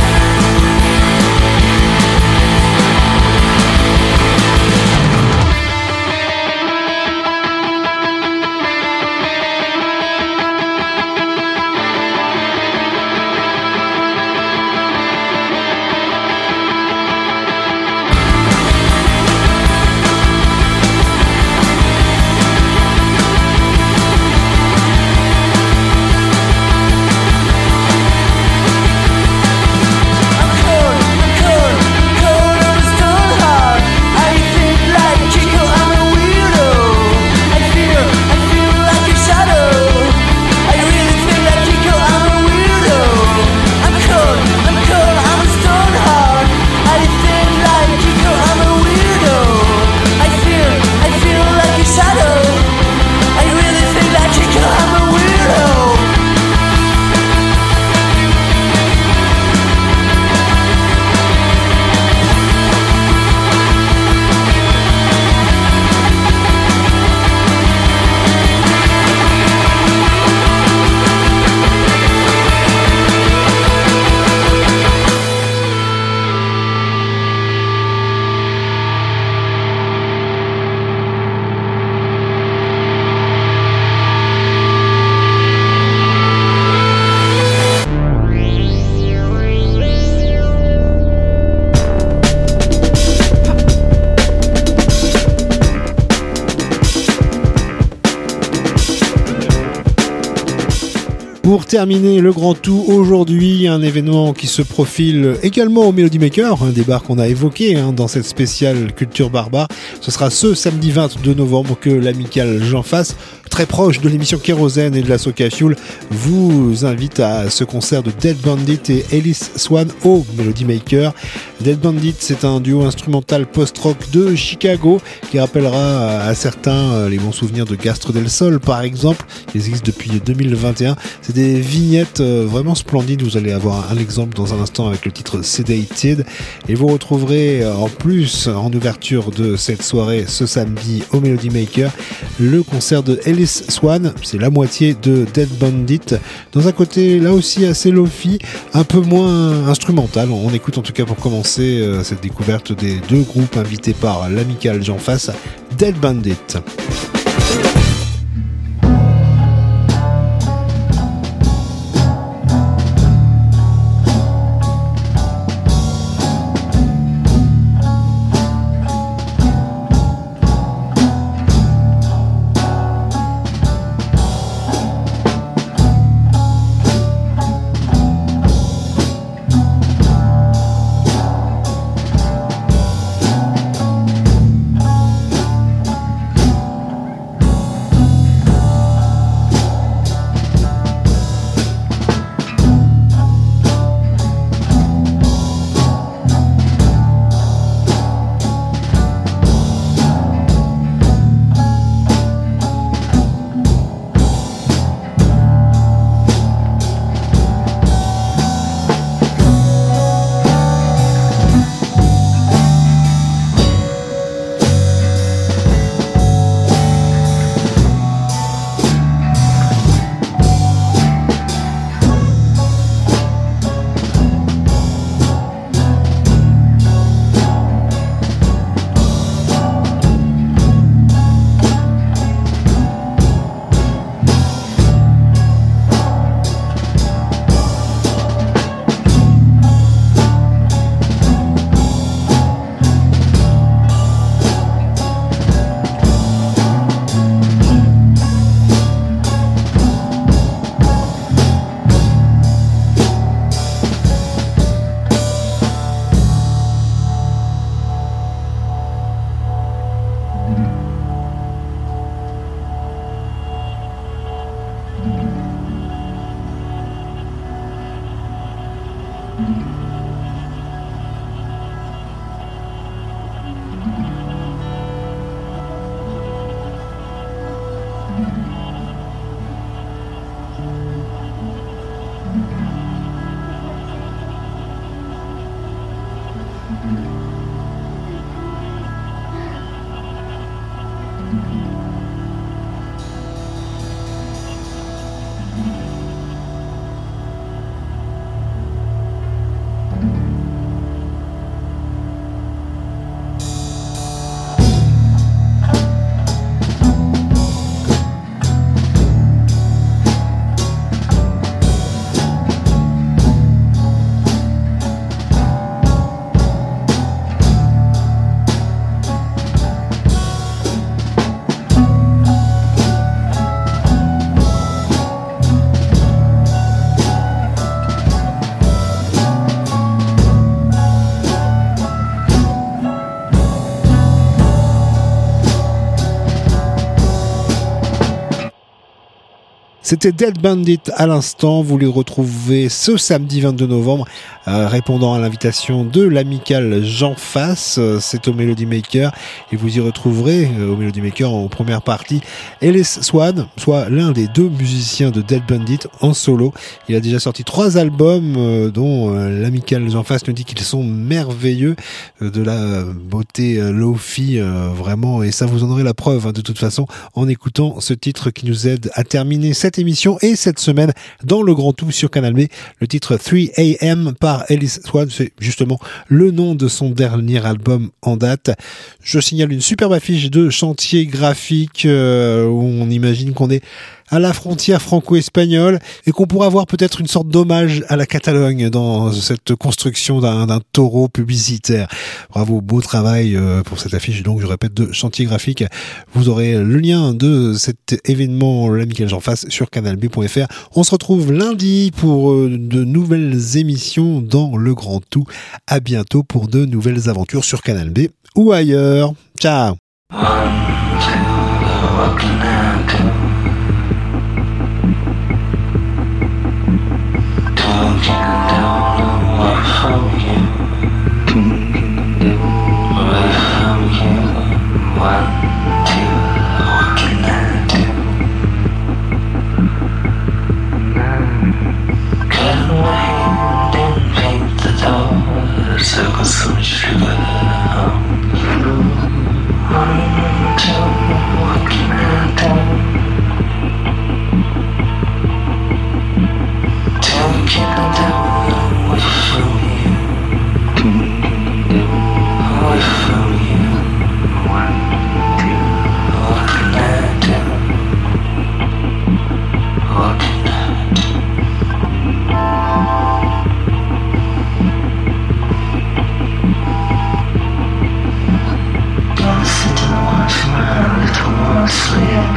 Pour terminer le grand tout, aujourd'hui, un événement qui se profile également au Melody Maker, un des bars qu'on a évoqué hein, dans cette spéciale Culture Barbare. Ce sera ce samedi vingt-deux novembre que l'amicale Jean Fasse, très proche de l'émission Kérosène et de la Soca Fuel, vous invite à ce concert de Dead Bandit et Alice Swan au Melody Maker. Dead Bandit, c'est un duo instrumental post-rock de Chicago qui rappellera à certains les bons souvenirs de Gastre del Sol par exemple. Il existe depuis deux mille vingt et un. C'est des vignettes vraiment splendides. Vous allez avoir un exemple dans un instant avec le titre Sedated. Et vous retrouverez en plus, en ouverture de cette soirée, ce samedi au Melody Maker, le concert de Alice Swan. C'est la moitié de Dead Bandit. Dans un côté là aussi assez lo-fi, un peu moins instrumental. On écoute en tout cas pour commencer cette découverte des deux groupes invités par l'amicale Jean Fasse, Dead Bandit. C'était Dead Bandit à l'instant. Vous les retrouvez ce samedi vingt-deux novembre, euh, répondant à l'invitation de l'amical Jean Fass. Euh, c'est au Melody Maker et vous y retrouverez euh, au Melody Maker en première partie Ellis Swan, soit l'un des deux musiciens de Dead Bandit en solo. Il a déjà sorti trois albums euh, dont euh, l'amical Jean Fass nous dit qu'ils sont merveilleux, euh, de la beauté euh, lo-fi euh, vraiment, et ça vous en aurez la preuve hein, de toute façon en écoutant ce titre qui nous aide à terminer cette émission et cette semaine dans le Grand Tout sur Canal B. Le titre trois A M par Ellis Swan, c'est justement le nom de son dernier album en date. Je signale une superbe affiche de chantier graphique euh, où on imagine qu'on est à la frontière franco-espagnole et qu'on pourra voir peut-être une sorte d'hommage à la Catalogne dans cette construction d'un, d'un taureau publicitaire. Bravo, beau travail euh, pour cette affiche, donc je répète, de chantier graphique. Vous aurez le lien de cet événement, l'amical Jean Fass, sur canal b point f r. On se retrouve lundi pour euh, de nouvelles émissions dans le Grand Tout. À bientôt pour de nouvelles aventures sur Canal B ou ailleurs. Ciao. Circle some sugar. One, two, what can I do? To keep them away from you, away from you. One, two, what can I do? What can I do? Gonna sit and watch my little one sleep.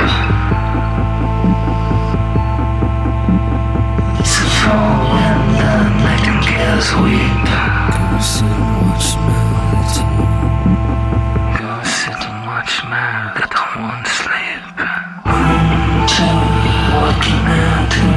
It's a fall when the nightingales weep. Gonna sit and watch my little one. Gonna sit and watch my little one sleep. One, two, what can I do?